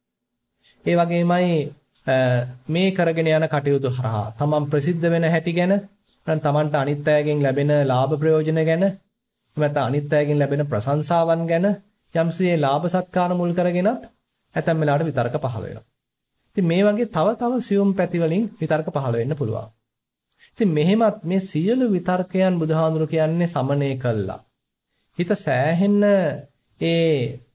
ඒ වගේමයි මේ කරගෙන යන කටයුතු හරහා තමන් ප්‍රසිද්ධ වෙන හැටි ගැන, නැත්නම් තමන්ට අනිත් අයගෙන් ලැබෙන ලාභ ප්‍රයෝජන ගැන, නැත්නම් අනිත් අයගෙන් ලැබෙන ප්‍රශංසාවන් ගැන යම්සේ ලාභ සත්කාර මුල් කරගෙනත් ඇතැම් වෙලාවට විතර්ක පහළ වෙනවා. ඉතින් මේ වගේ තව සියුම් පැති වලින් විතර්ක පහළ වෙන්න පුළුවන්. ඉතින් මෙහෙමත් මේ සියලු විතර්කයන් බුදුහාඳුරු කියන්නේ සමනය කළා. හිත සෑහෙන්න ඒ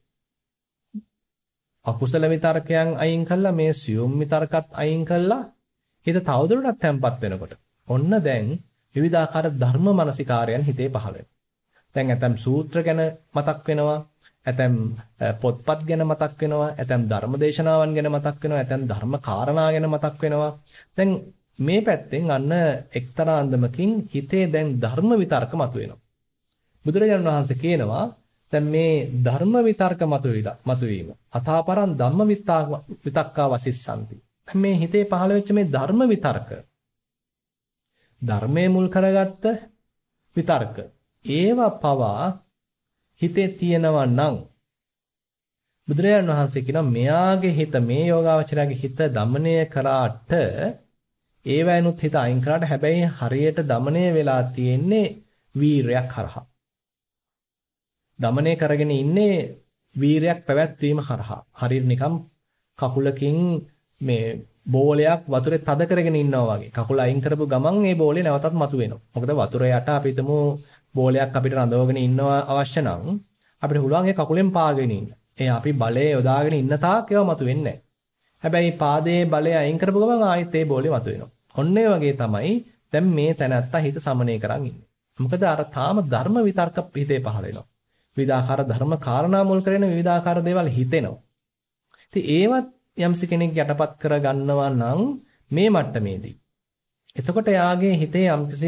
අකුසල විතර්කයන් අයින් කළා, මේ සියුම් විතර්කත් අයින් කළා. හිත තවදුරටත් තැම්පත් වෙනකොට ඔන්න දැන් විවිධාකාර ධර්ම මානසිකාරයන් හිතේ පහළ වෙනවා. දැන් ඇතම් සූත්‍ර ගැන මතක් වෙනවා. ඇතැම් පොත්පත් ගැන මතක් වෙනවා, ඇතැම් ධර්මදේශනාවන් ගැන මතක් වෙනවා, ඇතැම් ධර්ම කාරණා ගැන මතක් වෙනවා. දැන් මේ පැත්තෙන් අන්න එක්තරා අන්දමකින් හිතේ දැන් ධර්ම විතර්ක මතුවෙනවා. බුදුරජාණන් වහන්සේ කියනවා දැන් මේ ධර්ම විතර්ක මතුවීම අතාපරං ධම්ම විතක්කා වසිස්සanti. මේ හිතේ පහළ වෙච්ච මේ ධර්ම විතර්ක, ධර්මයේ මුල් කරගත්ත විතර්ක, ඒවා පවා හිතේ තියෙනවා නම් බුදුරජාණන් වහන්සේ කියනවා මෙයාගේ හිත, මේ යෝගාවචරයාගේ හිත দমনය කරාට ඒවැනුත් හිත අයින් කරාට හැබැයි හරියට দমনය වෙලා තියෙන්නේ වීරයක් හරහා. দমনය කරගෙන ඉන්නේ වීරයක් පැවැත්වීම හරහා. හරියට නිකම් කකුලකින් මේ බෝලයක් වතුරේ තද කරගෙන ඉන්නවා වගේ. කකුල අයින් කරපු ගමන් ඒ බෝලේ නැවතත් මතුවෙනවා. මොකද වතුර යට අපි හිතමු බෝලයක් අපිට රඳවගෙන ඉන්නවා අවශ්‍ය නම් අපිට පුළුවන් ඒ කකුලෙන් පාගෙන ඉන්න. ඒ අපි බලය යොදාගෙන ඉන්න තාක් ඒවා මතුවෙන්නේ නැහැ. හැබැයි පාදයේ බලය අයින් කරපු ගමන් ආයෙත් ඒ බෝලේ මතුවෙනවා. ඔන්න ඒ වගේ තමයි දැන් මේ තැනත්තා හිත සමනය කරන් ඉන්නේ. මොකද අර තාම ධර්ම විතර්ක හිතේ පහළ වෙනවා. විවිධාකාර ධර්ම කාරණා මුල් කරගෙන විවිධාකාර දේවල් හිතෙනවා. ඉතින් ඒවත් යම්සි කෙනෙක් යටපත් කර ගන්නවා නම් මේ මට්ටමේදී එතකොට එයාගේ හිතේ යම්කිසි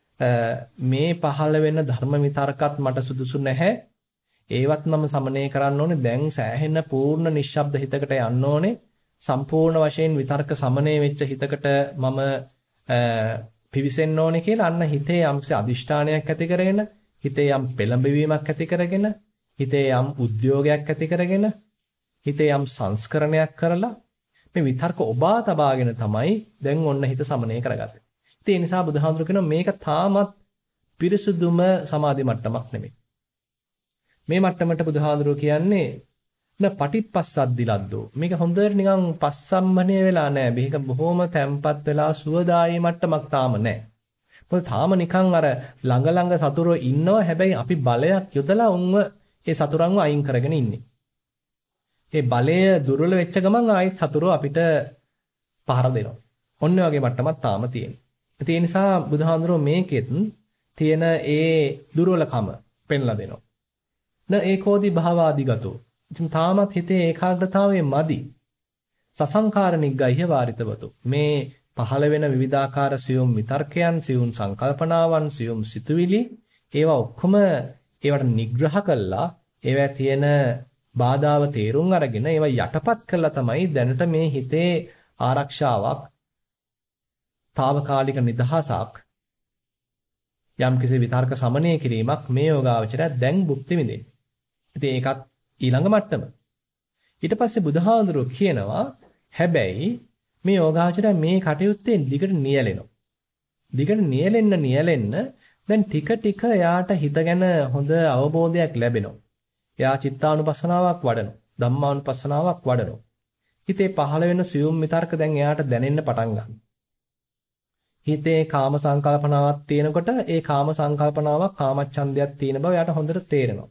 මේ පහළ වෙන ධර්ම විතරකත් මට සුදුසු නැහැ. ඒවත් මම සමනය කරන්න ඕනේ. දැන් සෑහෙන පූර්ණ නිශ්ශබ්ද හිතකට යන්න ඕනේ. සම්පූර්ණ වශයෙන් විතර්ක සමනය වෙච්ච හිතකට මම පිවිසෙන්න ඕනේ කියලා අන්න හිතේ යම්කිසි අදිෂ්ඨානයක් ඇති කරගෙන, හිතේ යම් පෙළඹවීමක් ඇති කරගෙන, හිතේ යම් උද්‍යෝගයක් ඇති කරගෙන, හිතේ යම් සංස්කරණයක් කරලා මේ විතර්ක ඔබා තබාගෙන තමයි දැන් ඔන්න හිත සමනය කරගත්තේ. ඉතින් ඒ නිසා බුදුහාමුදුරු කියනවා මේක තාමත් පිරිසුදුම සමාධි මට්ටමක් නෙමෙයි. මේ මට්ටමට බුදුහාඳුරෝ කියන්නේ න පටිපස්සද්දි ලද්දෝ. මේක හොඳට නිකන් පස්සම්මණය වෙලා නැහැ. මේක බොහොම තැම්පත් වෙලා සුවදායි මට්ටමක් තාම නැහැ. මොකද තාම නිකන් අර ළඟ ළඟ සතුරෝ ඉන්නවා. හැබැයි අපි බලයක් යොදලා උන්ව ඒ සතුරන්ව අයින් කරගෙන ඉන්නේ. ඒ බලය දුර්වල වෙච්ච ගමන් ආයෙත් සතුරෝ අපිට පහර දෙනවා. ඔන්න වගේ මට්ටමක් තාම තියෙනවා. ඒ නිසා බුදුහාඳුරෝ මේකෙත් තියෙන ඒ දුර්වලකම පෙන්ලා දෙනවා. න ඒකෝදි භාවාදිගතෝ. ඉතින් තාමත් හිතේ ඒකාග්‍රතාවයේ මදි. සසංකාර නිග්ගහ්‍ය වාරිතවතු. මේ පහළ වෙන විවිධාකාර සියුම් විතර්කයන්, සියුම් සංකල්පනාවන්, සියුම් සිතුවිලි ඒවා ඔක්කොම ඒවට නිග්‍රහ කළා. ඒවා තියෙන බාධාව තේරුම් අරගෙන ඒවා යටපත් කළා තමයි දැනට මේ හිතේ ආරක්ෂාවක්, తాවකාලික නිදහසක්, යම්කිසි විතර්ක සමනය කිරීමක් මේ යෝගාවචරය දැන් භුක්ති විඳින්නේ. ඉතින් ඒකත් ඊළඟ මට්ටම. ඊට පස්සේ බුදුහාඳුරෝ කියනවා හැබැයි මේ යෝගාවචරය මේ කටයුත්තේ දිගට නියැලෙනවා. දිගට නියැලෙන්න දැන් ටික ටික එයාට හිත ගැන හොඳ අවබෝධයක් ලැබෙනවා. එයා චිත්තානුපස්සනාවක් වඩනවා. ධම්මානුපස්සනාවක් වඩනවා. හිතේ පහළ වෙන සියුම් විතර්ක දැන් එයාට දැනෙන්න පටන් ගන්නවා. හිතේ කාම සංකල්පනාවක් තියෙනකොට ඒ කාම සංකල්පනාවක් කාමච්ඡන්දයක් තියෙන බව එයාට හොඳට තේරෙනවා.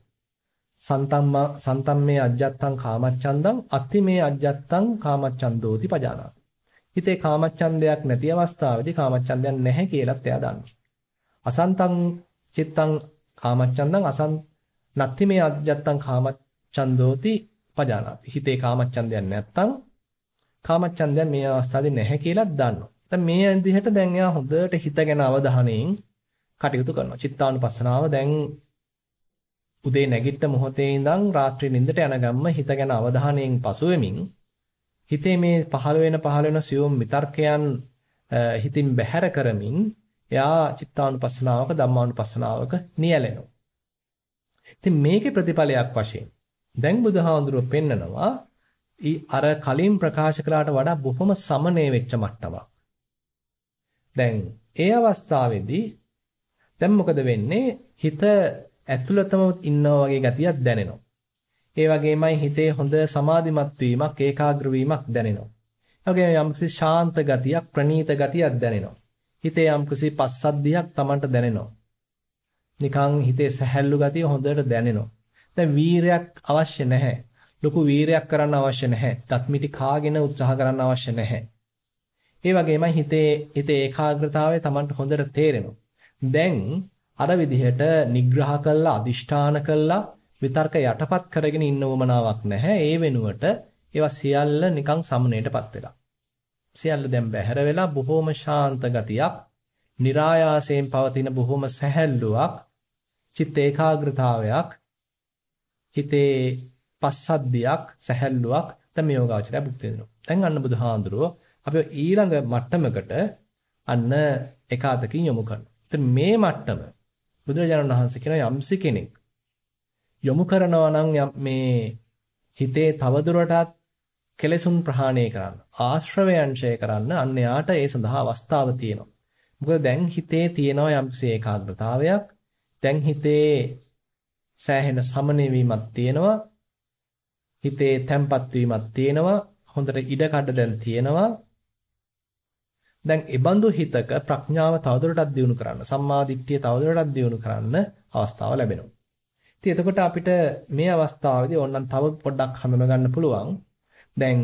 සන්තම්මේ අජ්ජත්තං කාමච්ඡන්දං අත්තිමේ අජ්ජත්තං කාමච්ඡන්දෝති පජානාති. හිතේ කාමච්ඡන්දයක් නැති අවස්ථාවේදී කාමච්ඡන්දයක් නැහැ කියලාත් එයා දන්නවා. අසන්තං චිත්තං කාමච්ඡන්දං නත්තිමේ අජ්ජත්තං කාමච්ඡන්දෝති පජානාති. හිතේ කාමච්ඡන්දයක් නැත්තම් කාමච්ඡන්දයක් මේ අවස්ථාවේ නැහැ කියලාත් දන්නවා. දැන් මේ විදිහට දැන් එයා හොඳට හිත ගැන අවධානයෙන් කටයුතු කරනවා. චිත්තානුපස්සනාව දැන් උදේ නැගිට මොහොතේ ඉඳන් රාත්‍රී නිින්දට යන ගම්ම හිත ගැන අවධානයෙන් පසු වෙමින් හිතේ මේ පහළ වෙන සියුම් විතර්කයන් හිතින් බැහැර කරමින් එයා චිත්තානුපස්සනාවක ධම්මානුපස්සනාවක නියැලෙනවා. ඉතින් මේකේ ප්‍රතිඵලයක් වශයෙන් දැන් බුදුහාඳුරුව පෙන්නනවා අර කලින් ප්‍රකාශ කළාට වඩා බොහොම සමනය වෙච්ච මට්ටමක්. දැන් ඒ අවස්ථාවේදී දැන් මොකද වෙන්නේ? හිත ඇතුළතම ඉන්නා වගේ ගතියක් දැනෙනවා. ඒ වගේමයි හිතේ හොඳ සමාධිමත් වීමක්, ඒකාග්‍ර වීමක් දැනෙනවා. ඒ වගේම යම්කිසි ශාන්ත ගතියක්, ප්‍රණීත ගතියක් දැනෙනවා. හිතේ යම්කිසි පස්සද්ධියක් Tamanට දැනෙනවා. නිකන් හිතේ සැහැල්ලු ගතිය හොඳට දැනෙනවා. දැන් වීරයක් අවශ්‍ය නැහැ. ලොකු වීරයක් කරන්න අවශ්‍ය නැහැ. දත්මිටි කාගෙන උත්සාහ කරන්න අවශ්‍ය නැහැ. ඒ වගේම හිතේ ඒකාග්‍රතාවය Tamanට හොඳට තේරෙනවා. දැන් අර විදිහට නිග්‍රහ කළා, අදිෂ්ඨාන කළා, විතර්ක යටපත් කරගෙන ඉන්න උවමනාවක් නැහැ. ඒ වෙනුවට ඒවා සියල්ල නිකන් සමනයටපත් වෙලා. සියල්ල දැන් බැහැර වෙලා බොහොම ශාන්ත ගතියක්, નિરાයාසයෙන් පවතින බොහොම සැහැල්ලුවක්, චිත්ත ඒකාග්‍රතාවයක්, හිතේ පස්සද්ධියක්, සැහැල්ලුවක් දැන් මේ යෝගාචරය භුක්ති විඳිනවා. දැන් අන්න බුදුහාඳුරෝ අපි ඊළඟ මට්ටමකට අන්න එක අතකින් යොමු කරනවා. ඉතින් මේ මට්ටම බුදුරජාණන් වහන්සේ කියන යම්සි කෙනෙක් යොමු කරනවා නම් මේ හිතේ තවදුරටත් කෙලෙසුන් ප්‍රහාණය කරන්න, ආශ්‍රවයන් ඡය කරන්න අන්න යාට ඒ සඳහා අවස්ථාව තියෙනවා. මොකද දැන් හිතේ තියෙනවා යම්සි ඒකාග්‍රතාවයක්, දැන් හිතේ සෑහෙන සමනය වීමක් තියෙනවා, හිතේ තැම්පත් වීමක් තියෙනවා, හොඳට ඉඩකඩ දැන් තියෙනවා. දැන් ඒබඳු හිතක ප්‍රඥාව තවදුරටත් දියුණු කරන්න, සම්මා දිට්ඨිය තවදුරටත් දියුණු කරන්න අවස්ථාව ලැබෙනවා. ඉතින් එතකොට අපිට මේ අවස්ථාවේදී ඕනනම් තව පොඩ්ඩක් හඳුනා ගන්න පුළුවන්. දැන්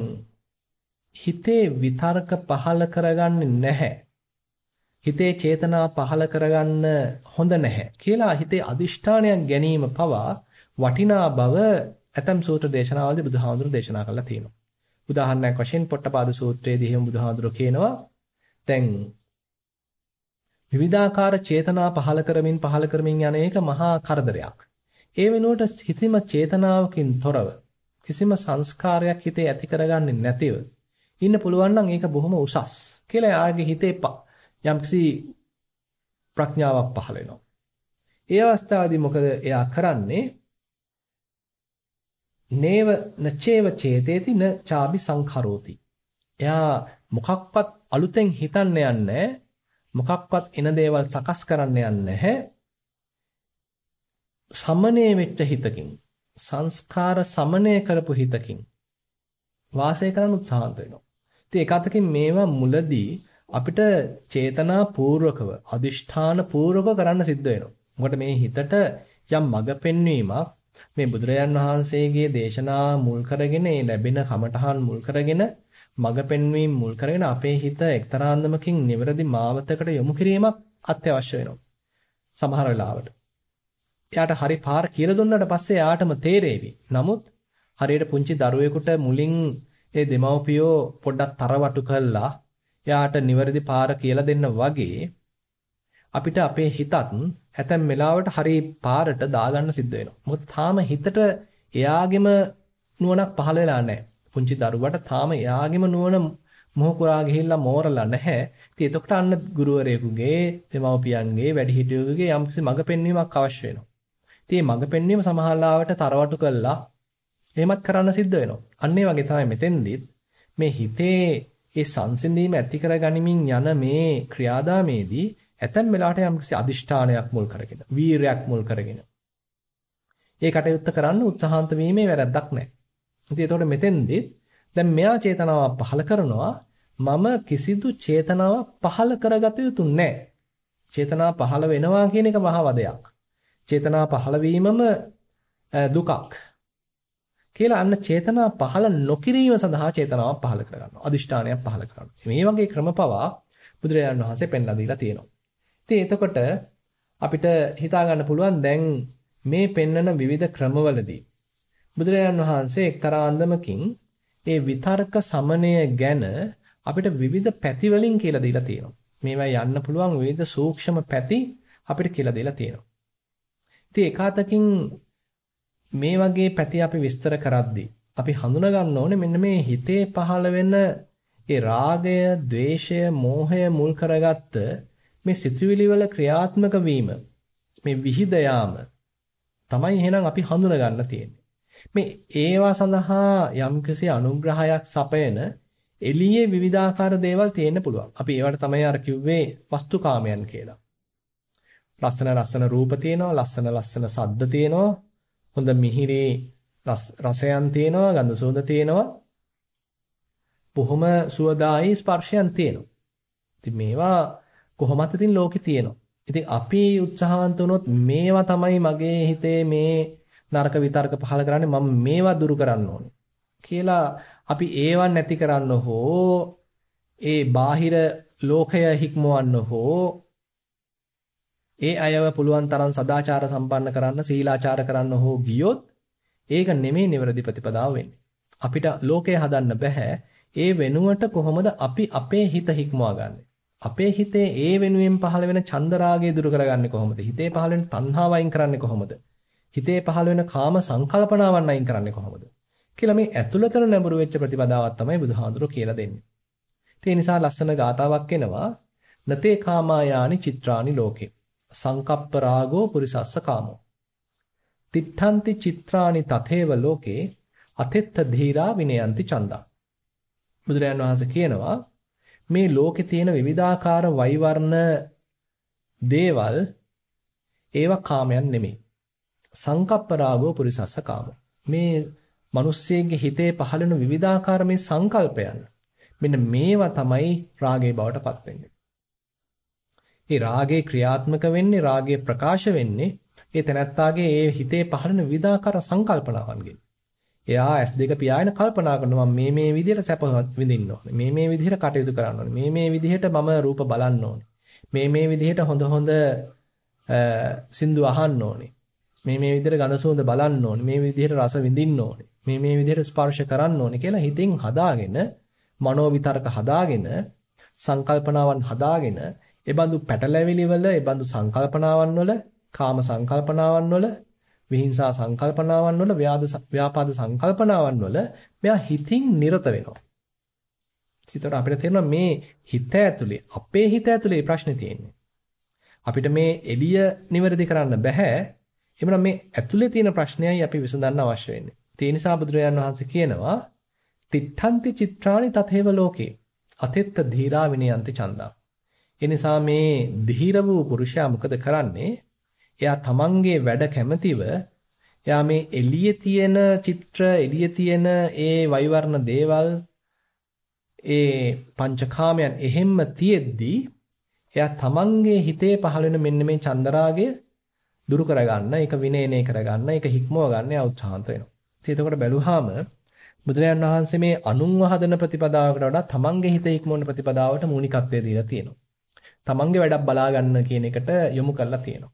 හිතේ විතර්ක පහල කරගන්නේ නැහැ. හිතේ චේතනා පහල කරගන්න හොඳ නැහැ කියලා හිතේ අදිෂ්ඨානයක් ගැනීම පවා වටිනා බව ඇතම් සූත්‍ර දේශනාවලදී බුදුහාමුදුරු දේශනා කරලා තියෙනවා. උදාහරණයක් වශයෙන් පොට්ටපාද සූත්‍රයේදී එහෙම බුදුහාමුදුරු කියනවා දැන් විවිධාකාර චේතනා පහල කරමින් යන එක මහා කරදරයක්. ඒ වෙනුවට හිතීම චේතනාවකින් තොරව කිසිම සංස්කාරයක් හිතේ ඇති කරගන්නේ නැතිව ඉන්න පුළුවන් නම් ඒක බොහොම උසස් කියලා යාගේ හිතේ යම්කිසි ප්‍රඥාවක් පහළ වෙනවා. ඒ අවස්ථාවේදී මොකද එයා කරන්නේ? නේව නචේව චේතේති න චාබි සංඛරෝති. එයා මොකක්වත් අලුතෙන් හිතන්න යන්නේ, මොකක්වත් එන දේවල් සකස් කරන්න යන්නේ නැහැ. සමනය වෙච්ච හිතකින්, සංස්කාර සමනය කරපු හිතකින් වාසය කරන්න උත්සාහන්ත වෙනවා. ඉතින් ඒක අතකින් මේවා මුලදී අපිට චේතනා පූර්වකව, අදිෂ්ඨාන පූර්වකව කරන්න සිද්ධ වෙනවා. මොකද මේ හිතට යම් මඟ පෙන්වීමක් මේ බුදුරජාන් වහන්සේගේ දේශනා මුල් කරගෙන, ඒ ලැබෙන කමඨහන් මුල් කරගෙන, මඟ පෙන්වීම මුල් කරගෙන අපේ හිත එක්තරා අන්දමකින් නිවැරදි මාවතකට යොමු කිරීමක් අත්‍යවශ්‍ය වෙනවා. සමහර වෙලාවට එයාට හරි පාර කියලා දුන්නාට පස්සේ එයාටම තේරෙවි. නමුත් හරියට පුංචි දරුවෙකුට මුලින් ඒ දෙමව්පියෝ පොඩ්ඩක් තරවටු කළා එයාට නිවැරදි පාර කියලා දෙන්න වගේ අපිට අපේ හිතත් හැතැම් වෙලාවට හරි පාරට දාගන්න සිද්ධ වෙනවා. මොකද තාම හිතට එයාගෙම නුවණක් පහළ වෙලා නැහැ. පුංචි දරුවට තාම එයාගෙම නුවණ මොහුකුරා ගිහිල්ලා මෝරලා නැහැ. ඉතින් එතකොට අන්න ගුරුවරයෙකුගේ, දෙමව්පියන්ගේ, වැඩිහිටියෙකුගේ යම්කිසි මඟ පෙන්වීමක් අවශ්‍ය වෙනවා. ඉතින් මේ මඟ පෙන්වීම සමහරවිට තරවටු කළා එහෙමත් කරන්න සිද්ධ වෙනවා. අන්න ඒ වගේ තමයි මෙතෙන්දිත් මේ හිතේ ඒ සංසිඳීම ඇති කර ගනිමින් යන මේ ක්‍රියාදාමයේදී ඇතැම් වෙලාවට යම්කිසි අදිෂ්ඨානයක් මුල් කරගෙන, වීරයක් මුල් කරගෙන ඒ කටයුත්ත කරන්න උත්සාහන්ත වීමේ වැරැද්දක් නැහැ. ඉතින් ඒතකොට මෙතෙන්දිත් දැන් මෙයා චේතනාවක් පහල කරනවා, මම කිසිදු චේතනාවක් පහල කරගත යුතු නැහැ. චේතනා පහල වෙනවා කියන එක මහා වදයක්. චේතනා පහල වීමම දුකක්. කියලා අන්න චේතනා පහල නොකිරීම සඳහා චේතනාවක් පහල කරගන්නවා. අදිෂ්ඨානයක් පහල කරනවා. මේ වගේ ක්‍රමපවා බුදුරජාණන් වහන්සේ පෙන්ලා දීලා තියෙනවා. ඉතින් එතකොට අපිට හිතා ගන්න පුළුවන් දැන් මේ පෙන්නන විවිධ ක්‍රමවලදී බුදුරජාණන් වහන්සේ එක්තරා අන්දමකින් ඒ විතර්ක සමනය ගැන අපිට විවිධ පැති වලින් කියලා දීලා තියෙනවා. මේවා යන්න පුළුවන් විවිධ සූක්ෂම පැති අපිට කියලා දීලා තියෙනවා. ඉතින් ඒකාතකින් මේ වගේ පැති අපි විස්තර කරද්දී අපි හඳුනා ගන්න ඕනේ මෙන්න මේ හිතේ පහළ වෙන ඒ රාගය, ద్వේෂය, මෝහය මුල් කරගත්ත මේ සිතුවිලි වල ක්‍රියාත්මක වීම, මේ විහිද යාම තමයි එහෙනම් අපි හඳුනා ගන්න තියෙන්නේ. මේ ඒවා සඳහා යම්කිසි අනුග්‍රහයක් සපයන එළියේ විවිධාකාර දේවල් තියෙන්න පුළුවන්. අපි ඒවට තමයි අර කිව්වේ වස්තුකාමයන් කියලා. ලස්සන රූප තියෙනවා, ලස්සන ශබ්ද තියෙනවා, හොඳ මිහිරි රසයන් තියෙනවා, ගන්ධ සුවඳ තියෙනවා, බොහොම සුවදායි ස්පර්ශයන් තියෙනවා. ඉතින් මේවා කොහොමත් ඉතින් ලෝකේ තියෙනවා. ඉතින් අපි උත්සාහවන්ත වුණොත් මේවා තමයි මගේ හිතේ මේ නරක විතර්ක පහල කරන්නේ, මම මේවා දුරු කරන්න ඕනේ කියලා අපි ඒවා නැති කරන්න හෝ ඒ බාහිර ලෝකය හික්මවන්න හෝ ඒ අයව පුළුවන් තරම් සදාචාර සම්පන්න කරන්න, සීලාචාර කරන්න හෝ ගියොත් ඒක නෙමෙයි නිවැරදි ප්‍රතිපදාව වෙන්නේ. අපිට ලෝකය හදන්න බෑ. ඒ වෙනුවට කොහොමද අපි අපේ හිත හික්මවා ගන්නෙ? අපේ හිතේ ඒ වෙනුවෙන් පහළ වෙන චන්දරාගය දුරු කරගන්නේ කොහොමද? හිතේ පහළ වෙන තණ්හාව අයින් කරන්නේ කොහොමද? හිතේ පහළ වෙන කාම සංකල්පනාවන් අයින් කරන්නේ කොහොමද? කියලා මේ ඇතුළතන නැඹුරු වෙච්ච ප්‍රතිපදාවක් තමයි බුදුහාඳුරෝ කියලා දෙන්නේ. ඒ නිසා ලස්සන ගාතාවක් එනවා. නතේ කාමායානි චිත්‍රානි ලෝකේ සංකප්ප රාගෝ පුරිසස්ස කාමෝ තිට්ඨන්ති චිත්‍රානි තතේව ලෝකේ අතෙත්ත ධීරා විනයන්ති චන්දා. බුදුරජාණන් වහන්සේ කියනවා මේ ලෝකේ තියෙන විවිධාකාර වෛවර්ණ දේවල් ඒවා කාමයන් නෙමෙයි. සංකප්ප රාගෝ පුරිසස්ස කාමෝ. මේ මිනිස්සෙගේ හිතේ පහළ වෙන විවිධාකාර මේ සංකල්පයන් මෙන්න මේවා තමයි රාගේ බවට පත් වෙන්නේ. ඒ රාගේ ක්‍රියාත්මක වෙන්නේ, රාගේ ප්‍රකාශ වෙන්නේ ඒ තැනැත්තාගේ ඒ හිතේ පහළ වෙන විවිධාකාර සංකල්පනාවන්ගෙන්. එයා S2 පියාගෙන කල්පනා කරනවා මේ විදිහට සැප විඳින්න ඕනේ. මේ විදිහට කටයුතු කරන්න ඕනේ. මේ විදිහට මම රූප බලන්න ඕනේ. මේ විදිහට හොඳ සින්දු අහන්න ඕනේ. මේ විදිහට ගඳ සුවඳ බලන්න ඕනේ. මේ විදිහට රස විඳින්න ඕනේ. මේ විදිහට ස්පර්ශ කරන්න ඕනේ කියලා හිතෙන් හදාගෙන, මනෝ විතරක හදාගෙන, සංකල්පනාවන් හදාගෙන ඒ බඳු පැටලැවිලි වල, ඒ බඳු සංකල්පනාවන් වල, කාම සංකල්පනාවන් වල, විහිංසා සංකල්පනාවන් වල, ව්‍යාපාද සංකල්පනාවන් වල මෙයා හිතින් නිරත වෙනවා. ඒතකොට අපිට තේරෙනවා මේ හිත ඇතුලේ, අපේ හිත ඇතුලේ ප්‍රශ්නේ තියෙන්නේ. අපිට මේ එළිය නිවැරදි කරන්න බෑ. එhmenan මේ ඇතුලේ තියෙන ප්‍රශ්නයයි අපි විසඳන්න අවශ්‍ය වෙන්නේ. ඒ නිසා බුදුරජාණන් වහන්සේ කියනවා තිට්ඨන්ති චිත්‍රානි තතේව ලෝකේ අතෙත්ත ධීරා විනයන්ති චන්දා. ඒ නිසා මේ ධීර වූ පුරුෂයා මොකද කරන්නේ? එයා තමන්ගේ වැඩ කැමැතිව එයා මේ එළියේ තියෙන චිත්‍ර, එළියේ තියෙන ඒ වෛවර්ණ දේවල්, ඒ පංචකාමයන් එහෙම්ම තියෙද්දී එයා තමන්ගේ හිතේ පහළ වෙන මෙන්න මේ චන්දරාගය දුරු කරගන්න, ඒක විනයනය කරගන්න, ඒක හික්මව ගන්න යා උත්සාහන්ත වෙනවා. ඉතින් එතකොට බැලුවාම බුදුරජාණන් වහන්සේ මේ අනුන්ව හදන ප්‍රතිපදාවකට වඩා තමන්ගේ හිත හික්මවන ප්‍රතිපදාවට මූලිකත්වය දීලා තියෙනවා. තමන්ගේ වැඩක් බලා ගන්න කියන එකට යොමු කරලා තියෙනවා.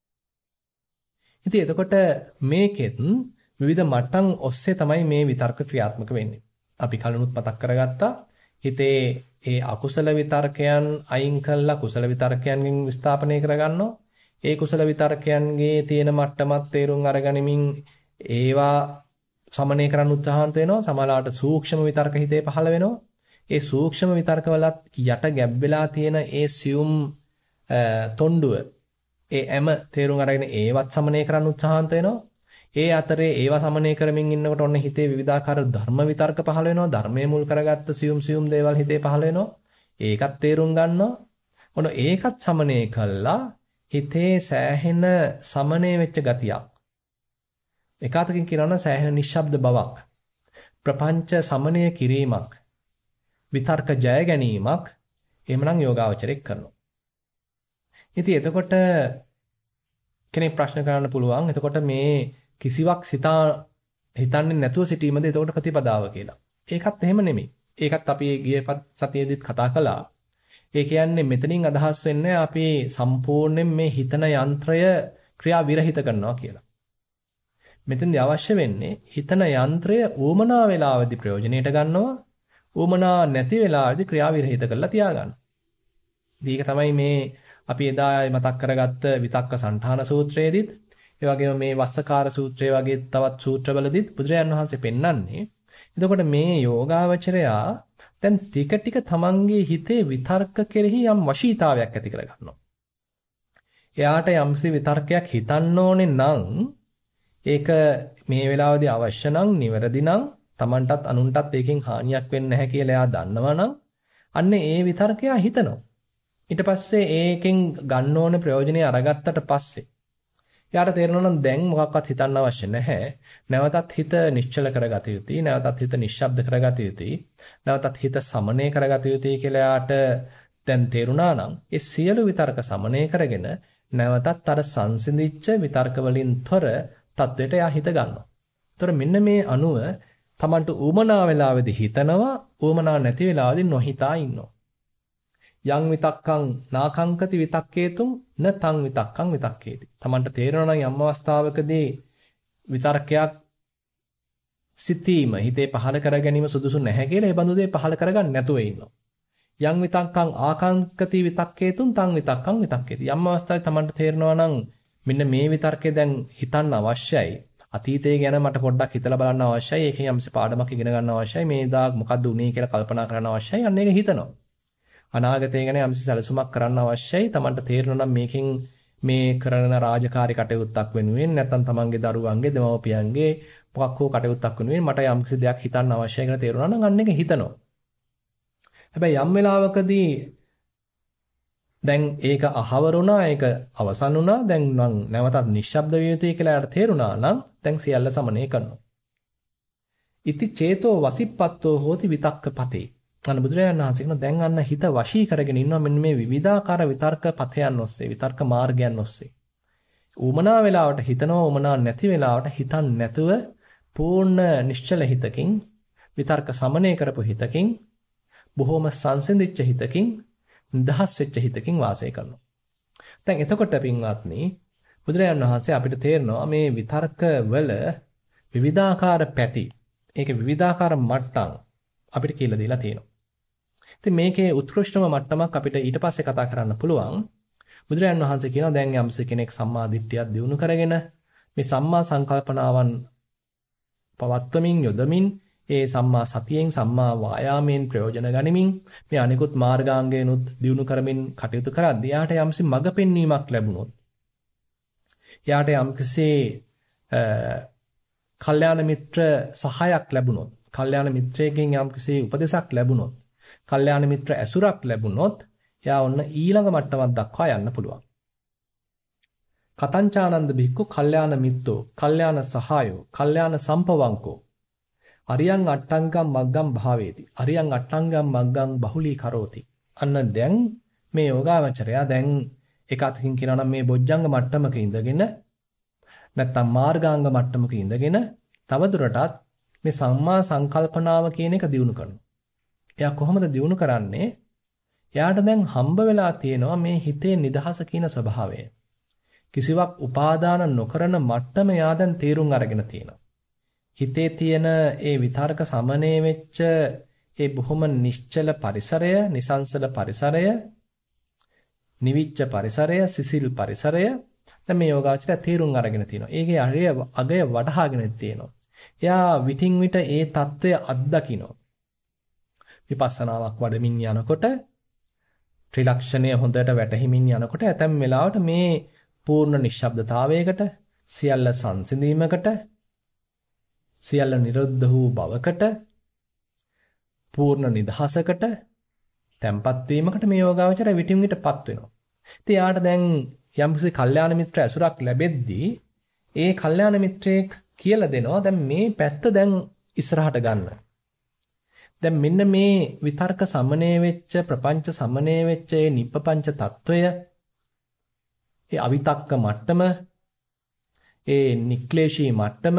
ඉතින් එතකොට මේකෙත් විවිධ මට්ටම් ඔස්සේ තමයි මේ විතර්ක ක්‍රියාත්මක වෙන්නේ. අපි කලිනුත් මතක් කරගත්තා. හිතේ ඒ අකුසල විතර්කයන් අයින් කළා කුසල විතර්කයන්ගෙන් විස්ථාපනය කරගන්නවා. ඒ කුසල විතර්කයන්ගේ තියෙන මට්ටමත් තේරුම් අරගනිමින් ඒවා සමනය කරන්න උත්සාහන්ත වෙනවා. සමහරවිට සූක්ෂම විතර්ක හිතේ පහළ වෙනවා. ඒ සූක්ෂම විතර්කවලත් යට ගැබ් වෙලා තියෙන ඒ සියුම් තොණ්ඩුව ඒ හැම තේරුම් අරගෙන ඒවත් සමනය කරන්න උත්සාහන්ත වෙනවා. ඒ අතරේ ඒවා සමනය කරමින් ඉන්නකොට ඔන්න හිතේ විවිධාකාර ධර්ම විතර්ක පහළ වෙනවා. ධර්මයේ මුල් කරගත්ත සියුම් දේවල් හිතේ පහළ වෙනවා. ඒකත් තේරුම් ගන්නවා. ඔන්න ඒකත් සමනය කළා හිතේ සෑහෙන සමනය වෙච්ච ගතියක්. එකwidehatකින් කියනවා සෑහෙන නිශ්ශබ්ද බවක්. ප්‍රපංච සමනය කිරීමක්. විතර්ක ජය ගැනීමක් එහෙමනම් යෝගාවචරයක් කරනවා. ඉතින් එතකොට කෙනෙක් ප්‍රශ්න කරන්න පුළුවන්. එතකොට මේ කිසිවක් හිතන්නේ නැතුව සිටීමද එතකොට ප්‍රතිපදාව කියලා. ඒකත් එහෙම නෙමෙයි. ඒකත් අපි ගිය සතියේදීත් කතා කළා. ඒ කියන්නේ මෙතනින් අදහස් වෙන්නේ අපි සම්පූර්ණයෙන් මේ හිතන යන්ත්‍රය ක්‍රියා විරහිත කරනවා කියලා. මෙතෙන්දී අවශ්‍ය වෙන්නේ හිතන යන්ත්‍රය ඌමනා වේලාවදී ප්‍රයෝජනෙට ගන්නවා. ඌමනා නැති වේලාවදී ක්‍රියා විරහිත කරලා තියාගන්න. ඒක තමයි මේ අපි එදා මතක් කරගත්ත විතක්ක සණ්ඨාන සූත්‍රයේදීත් ඒ වගේම මේ වස්සකාර සූත්‍රය වගේ තවත් සූත්‍රවලදීත් බුදුරජාන් වහන්සේ පෙන්වන්නේ එතකොට මේ යෝගාවචරයා දැන් ටික තමන්ගේ හිතේ විතර්ක කෙරෙහි යම් වශීතාවයක් ඇති කරගන්නවා. එයාට යම්සි විතර්කයක් හිතන්න ඕනේ නම් ඒක මේ වෙලාවේදී අවශ්‍ය නම් නිවැරදි නම් තමන්ටත් අනුන්ටත් ඒකෙන් හානියක් වෙන්නේ නැහැ කියලා එයා දන්නවා නම් අන්න ඒ විතර්කයා හිතනවා. ඊට පස්සේ ඒකෙන් ගන්න ඕනේ ප්‍රයෝජනෙ අරගත්තට පස්සේ එයාට තේරෙනවා නම් දැන් මොකක්වත් හිතන්න අවශ්‍ය නැහැ. නැවතත් හිත නිශ්චල කරගත යුතුයි. නැවතත් හිත නිශ්ශබ්ද කරගත යුතුයි. නැවතත් හිත සමනය කරගත යුතුයි කියලා එයාට දැන් තේරුණා නම් ඒ සියලු විතර්ක සමනය කරගෙන නැවතත් අර සංසිඳිච්ච විතර්ක වලින් තොර තත්වයට එයා හිත ගන්නවා. ඒතර මෙන්න මේ අනුව Tamanට ඌමනා වෙලාවේදී හිතනවා, ඌමනා නැති වෙලාවේදී නොහිතා ඉන්නවා. යං විතක්කං නාකංකති විතක්කේතුම් න තං විතක්කං විතක්කේති. Tamanට තේරෙනවා නම් යම් අවස්ථාවකදී විතර්කයක් සිතීම හිතේ පහල කර ගැනීම සුදුසු නැහැ කියලා ඒ බඳු දේ පහල කරගන්න නැතුව ඉන්නවා. යං විතක්කං ආකංකති විතක්කේතුම් තං විතක්කං විතක්කේති. යම් අවස්ථාවේ Tamanට තේරෙනවා නම් මෙන්න මේ විතර්කය දැන් හිතන්න අවශ්‍යයි. අතීතය ගැන මට පොඩ්ඩක් හිතලා බලන්න අවශ්‍යයි. ඒකෙන් යම්සි පාඩමක් ඉගෙන ගන්න අවශ්‍යයි. මේ දා මොකද්ද උනේ කියලා කල්පනා කරන්න අවශ්‍යයි. අන්න ඒක හිතනවා. අනාගතය ගැන යම්සි සැලසුමක් කරන්න අවශ්‍යයි. Tamanට තේරෙනවා නම් මේකෙන් මේ කරන රාජකාරී කටයුත්තක් වෙනුවෙන් නැත්නම් Tamanගේ දරුවන්ගේ දෙමව්පියන්ගේ මොකක් හෝ කටයුත්තක් වෙනුවෙන් මට යම්කිසි දෙයක් හිතන්න අවශ්‍යයි කියලා තේරුණා නම් අන්න ඒක හිතනවා. හැබැයි යම් වෙලාවකදී දැන් ඒක අහවරුණා, ඒක අවසන් වුණා, දැන් මං නැවතත් නිශ්ශබ්ද විය යුතුයි කියලා යාට තේරුණා නම් දැන් සියල්ල සමනය කරනවා. ඉති චේතෝ වසිප්පත්තෝ හෝති විතක්කපතේ. අන්න බුදුරජාණන් වහන්සේ කියන දැන් අන්න හිත වශී කරගෙන ඉන්නවා මෙන්න මේ විවිධාකාර විතර්ක පතයන් ඔස්සේ, විතර්ක මාර්ගයන් ඔස්සේ. ඌමනා වෙලාවට හිතනවා, ඌමනා නැති වෙලාවට හිතන් නැතුව පූර්ණ නිශ්චල හිතකින්, විතර්ක සමනය කරපු හිතකින්, බොහොම සංසිඳිච්ච හිතකින්, නිදහස් වෙච්ච හිතකින් වාසය කරනවා. දැන් එතකොට පින්වත්නි බුදුරජාණන් වහන්සේ අපිට තේරෙනවා මේ විතර්ක වල විවිධාකාර පැති, ඒක විවිධාකාර මට්ටම් අපිට කියලා දීලා තියෙනවා. ඉතින් මේකේ උත්කෘෂ්ඨම මට්ටමක් අපිට ඊට පස්සේ කතා කරන්න පුළුවන්. බුදුරජාණන් වහන්සේ කියනවා දැන් යම්ස කෙනෙක් සම්මා දිට්ඨියක් දිනු කරගෙන මේ සම්මා සංකල්පනාවන් පවත්වමින් යොදමින් ඒ සම්මා සතියෙන් සම්මා වායාමයෙන් ප්‍රයෝජන ගනිමින් මේ අනිකුත් මාර්ගාංගයනුත් දිනු කරමින් කටයුතු කරද්දී යාට යම්සි මඟ පෙන්වීමක් ලැබුණොත් යාට යම්කිසි කල්යාණ මිත්‍ර සහායක් ලැබුණොත් කල්යාණ මිත්‍රයෙක්ගෙන් යම්කිසි උපදෙසක් ලැබුණොත් කල්යාණ මිත්‍ර ඇසුරක් ලැබුණොත් යා ඔන්න ඊළඟ මට්ටමක් දක්වා යන්න පුළුවන්. කතංචානන්ද බික්කු කල්යාණ මිත්තෝ කල්යාණ සහායෝ කල්යාණ සම්පවංකෝ අරියං අට්ටංගම් මග්ගම් භාවේති අරියං අට්ටංගම් මග්ගම් බහුලී කරෝති. අන්න දැන් මේ යෝගාවචරයා දැන් එක අතකින් කියනවා නම් මේ බොජ්ජංග මට්ටමක ඉඳගෙන නැත්තම් මාර්ගාංග මට්ටමක ඉඳගෙන තවදුරටත් මේ සම්මා සංකල්පනාව කියන එක දියුණු කරනවා. එයා කොහොමද දියුණු කරන්නේ? එයාට දැන් හම්බ වෙලා තියෙනවා මේ හිතේ නිදහස කියන ස්වභාවය. කිසිවක් උපාදාන නොකරන මට්ටම එයා දැන් තේරුම් අරගෙන තියෙනවා. හිතේ තියෙන ඒ විතර්ක සමනය වෙච්ච ඒ බොහොම නිශ්චල පරිසරය, නිසංසල පරිසරය, නිවිච්ච පරිසරය, සිසිල් පරිසරය දැන් මේ යෝගාචරය තේරුම් අරගෙන තියෙනවා. ඒකේ අගය වටහාගෙන තියෙනවා. එයා විтин විට ඒ తত্ত্বය අත්දකිනවා. විපස්සනාවක් වඩමින් යනකොට ත්‍රිලක්ෂණය හොඳට වැටහිමින් යනකොට ඇතැම් වෙලාවට මේ පූර්ණ නිශ්ශබ්දතාවයකට සියල්ල සංසිඳීමකට සියල්ල නිරුද්ධ වූ බවකට පූර්ණ නිදහසකට තැම්පත් වීමකට මේ යෝගාවචරය විтин විටපත් වෙනවා. ඉතින් යාට දැන් යම්කිසි කල්යාණ මිත්‍ර ඇසුරක් ලැබෙද්දී ඒ කල්යාණ මිත්‍රයෙක් කියලා දෙනවා දැන් මේ පැත්ත දැන් ඉස්සරහට ගන්න. දැන් මෙන්න මේ විතර්ක සමනය වෙච්ච ප්‍රපංච සමනය වෙච්ච ඒ නිප්පපංච తত্ত্বය ඒ අවිතක්ක මට්ටම ඒ නික්ලේශී මට්ටම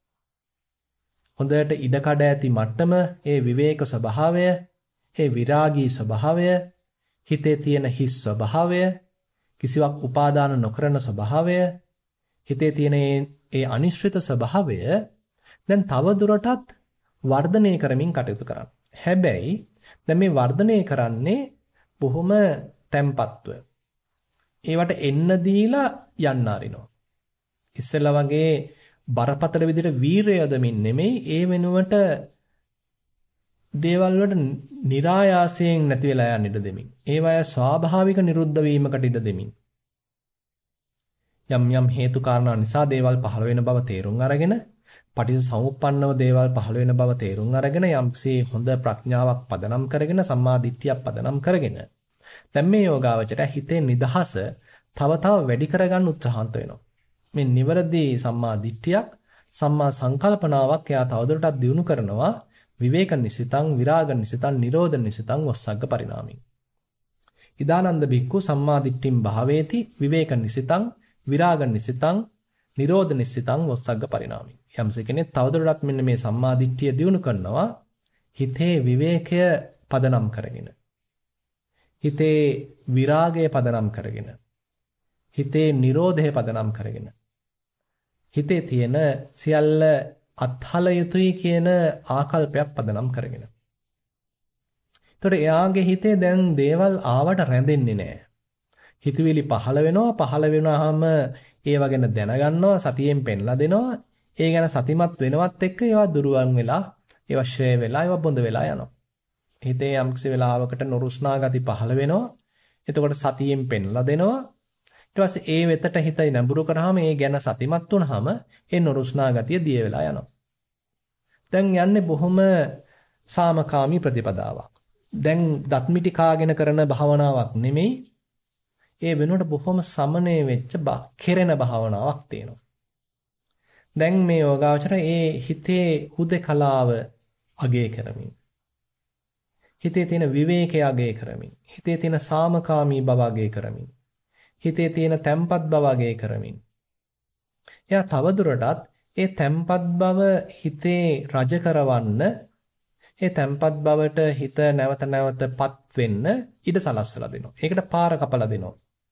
හොඳට ඉඩකඩ ඇති මට්ටම ඒ විවේක ස්වභාවය ඒ විරාගී ස්වභාවය හිතේ තියෙන හිස් ස්වභාවය කිසිවක් උපාදාන නොකරන ස්වභාවය හිතේ තියෙන ඒ අනිශ්චිත ස්වභාවය දැන් තව දුරටත් වර්ධනය කරමින් කටයුතු කරන්න. හැබැයි දැන් මේ වර්ධනය කරන්නේ බොහොම තැම්පත්ව. ඒවට එන්න දීලා යන්න අරිනවා. ඉස්සෙල්ලා වගේ බරපතල විදිහට වීරය යොදමින් නෙමෙයි ඒ වෙනුවට දේවල් වලට નિરાයාසයෙන් නැති වෙලා යන්න ඉඩ දෙමින්. ඒවය ස්වාභාවික නිරුද්ධ වීමකට ඉඩ දෙමින්. යම් යම් හේතු කාරණා නිසා දේවල් පහළ වෙන බව තේරුම් අරගෙන පටිච්චසමුප්පන්නව දේවල් පහළ වෙන බව තේරුම් අරගෙන යම්සේ හොඳ ප්‍රඥාවක් පදනම් කරගෙන සම්මා දිට්ඨියක් පදනම් කරගෙන දැන් මේ යෝගාවචරය හිතේ නිදහස තව තව වැඩි කරගන්න උත්සාහන්ත වෙනවා. මේ නිවැරදි සම්මා දිට්ඨියක් සම්මා සංකල්පනාවක් එයා තවදුරටත් දියුණු කරනවා විවේක නිසිතං විරාග නිසිතං නිරෝධ නිසිතං වස්සග්ග පරිණාමී. ඉදානන්ද බික්කු සම්මා දිට්ඨිම් භාවේති විවේක නිසිතං විරාග නිසිතං නිරෝධ නිසිතං වස්සග්ග පරිණාමී. යම්ස කෙනෙක් තවදුරටත් මෙන්න මේ සම්මා දිට්ඨිය දියුණු කරනවා හිතේ විවේකය පදනම් කරගෙන. හිතේ විරාගය පදනම් කරගෙන. හිතේ නිරෝධය පදනම් කරගෙන. හිතේ තියෙන සියල්ල අත්හල යුතුයි කියන ආකල්පයක් පදනම් කරගෙන. එතකොට එයාගේ හිතේ දැන් දේවල් ආවට රැඳෙන්නේ නැහැ. හිතවිලි පහළ වෙනවා පහළ වෙනාම ඒව ගැන දැනගන්නවා සතියෙන් පෙන්ලා දෙනවා. ඒ ගැන සතිමත් වෙනවත් එක්ක ඒවා දුරවන් වෙලා ඒවා ෂේ වෙලා ඒවා බොඳ වෙලා යනවා. හිතේ යම්කිසි වෙලාවකට නුරුස්නා ගති පහළ වෙනවා. එතකොට සතියෙන් පෙන්ලා දෙනවා. ඊට පස්සේ ඒ වෙතට හිත නැඹුරු කරාම ඒ ගැන සතිමත් වුනහම ඒ නොරුස්නා ගතිය දිය වෙලා යනවා. දැන් යන්නේ බොහොම සාමකාමී ප්‍රතිපදාවක්. දැන් දත්මිටි කාගෙන කරන භාවනාවක් නෙමෙයි. ඒ වෙනුවට බොහොම සමනය වෙච්ච කෙරෙන භාවනාවක් තියෙනවා. දැන් මේ යෝගාවචරය ඒ හිතේ හුදකලාව අගය කරමින් හිතේ තියෙන විවේකය අගය කරමින් හිතේ තියෙන සාමකාමී බව අගය කරමින් හිතේ තියෙන තැම්පත් බව අගය කරමින් එයා තවදුරටත් ඒ තැම්පත් බව හිතේ රජ කරවන්න ඒ තැම්පත් බවට හිත නැවත නැවතපත් වෙන්න ඉඩ සලස්සලා දෙනවා. ඒකට පාර කපලා දෙනවා.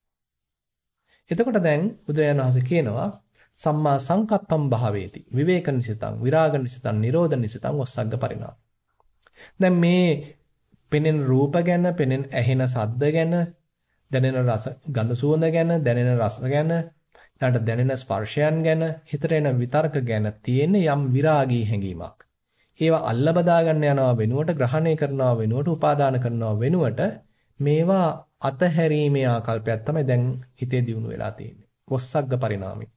එතකොට දැන් බුදුරජාණන් වහන්සේ කියනවා සම්මා සංකප්පම් භාවේති විවේක නිසිතං විරාග නිසිතං නිරෝධ නිසිතං වස්සග්ග පරිණාම. දැන් මේ පෙනෙන රූප ගැන, ඇහෙන ශබ්ද ගැන, දැනෙන රස, ගඳ සුවඳ ගැන, දැනෙන රස ගැන, ඊළඟට දැනෙන ස්පර්ශයන් ගැන, හිතට එන විතර්ක ගැන තියෙන යම් විරාගී හැඟීමක්. ඒවා අල්ල බදා ගන්න යනවා වෙනුවට, ග්‍රහණය කරනවා වෙනුවට, උපාදාන කරනවා වෙනුවට මේවා අතහැරීමේ ආකල්පයක් තමයි දැන් හිතේ දියුණු වෙලා තියෙන්නේ. වොස්සග්ග පරිණාමය.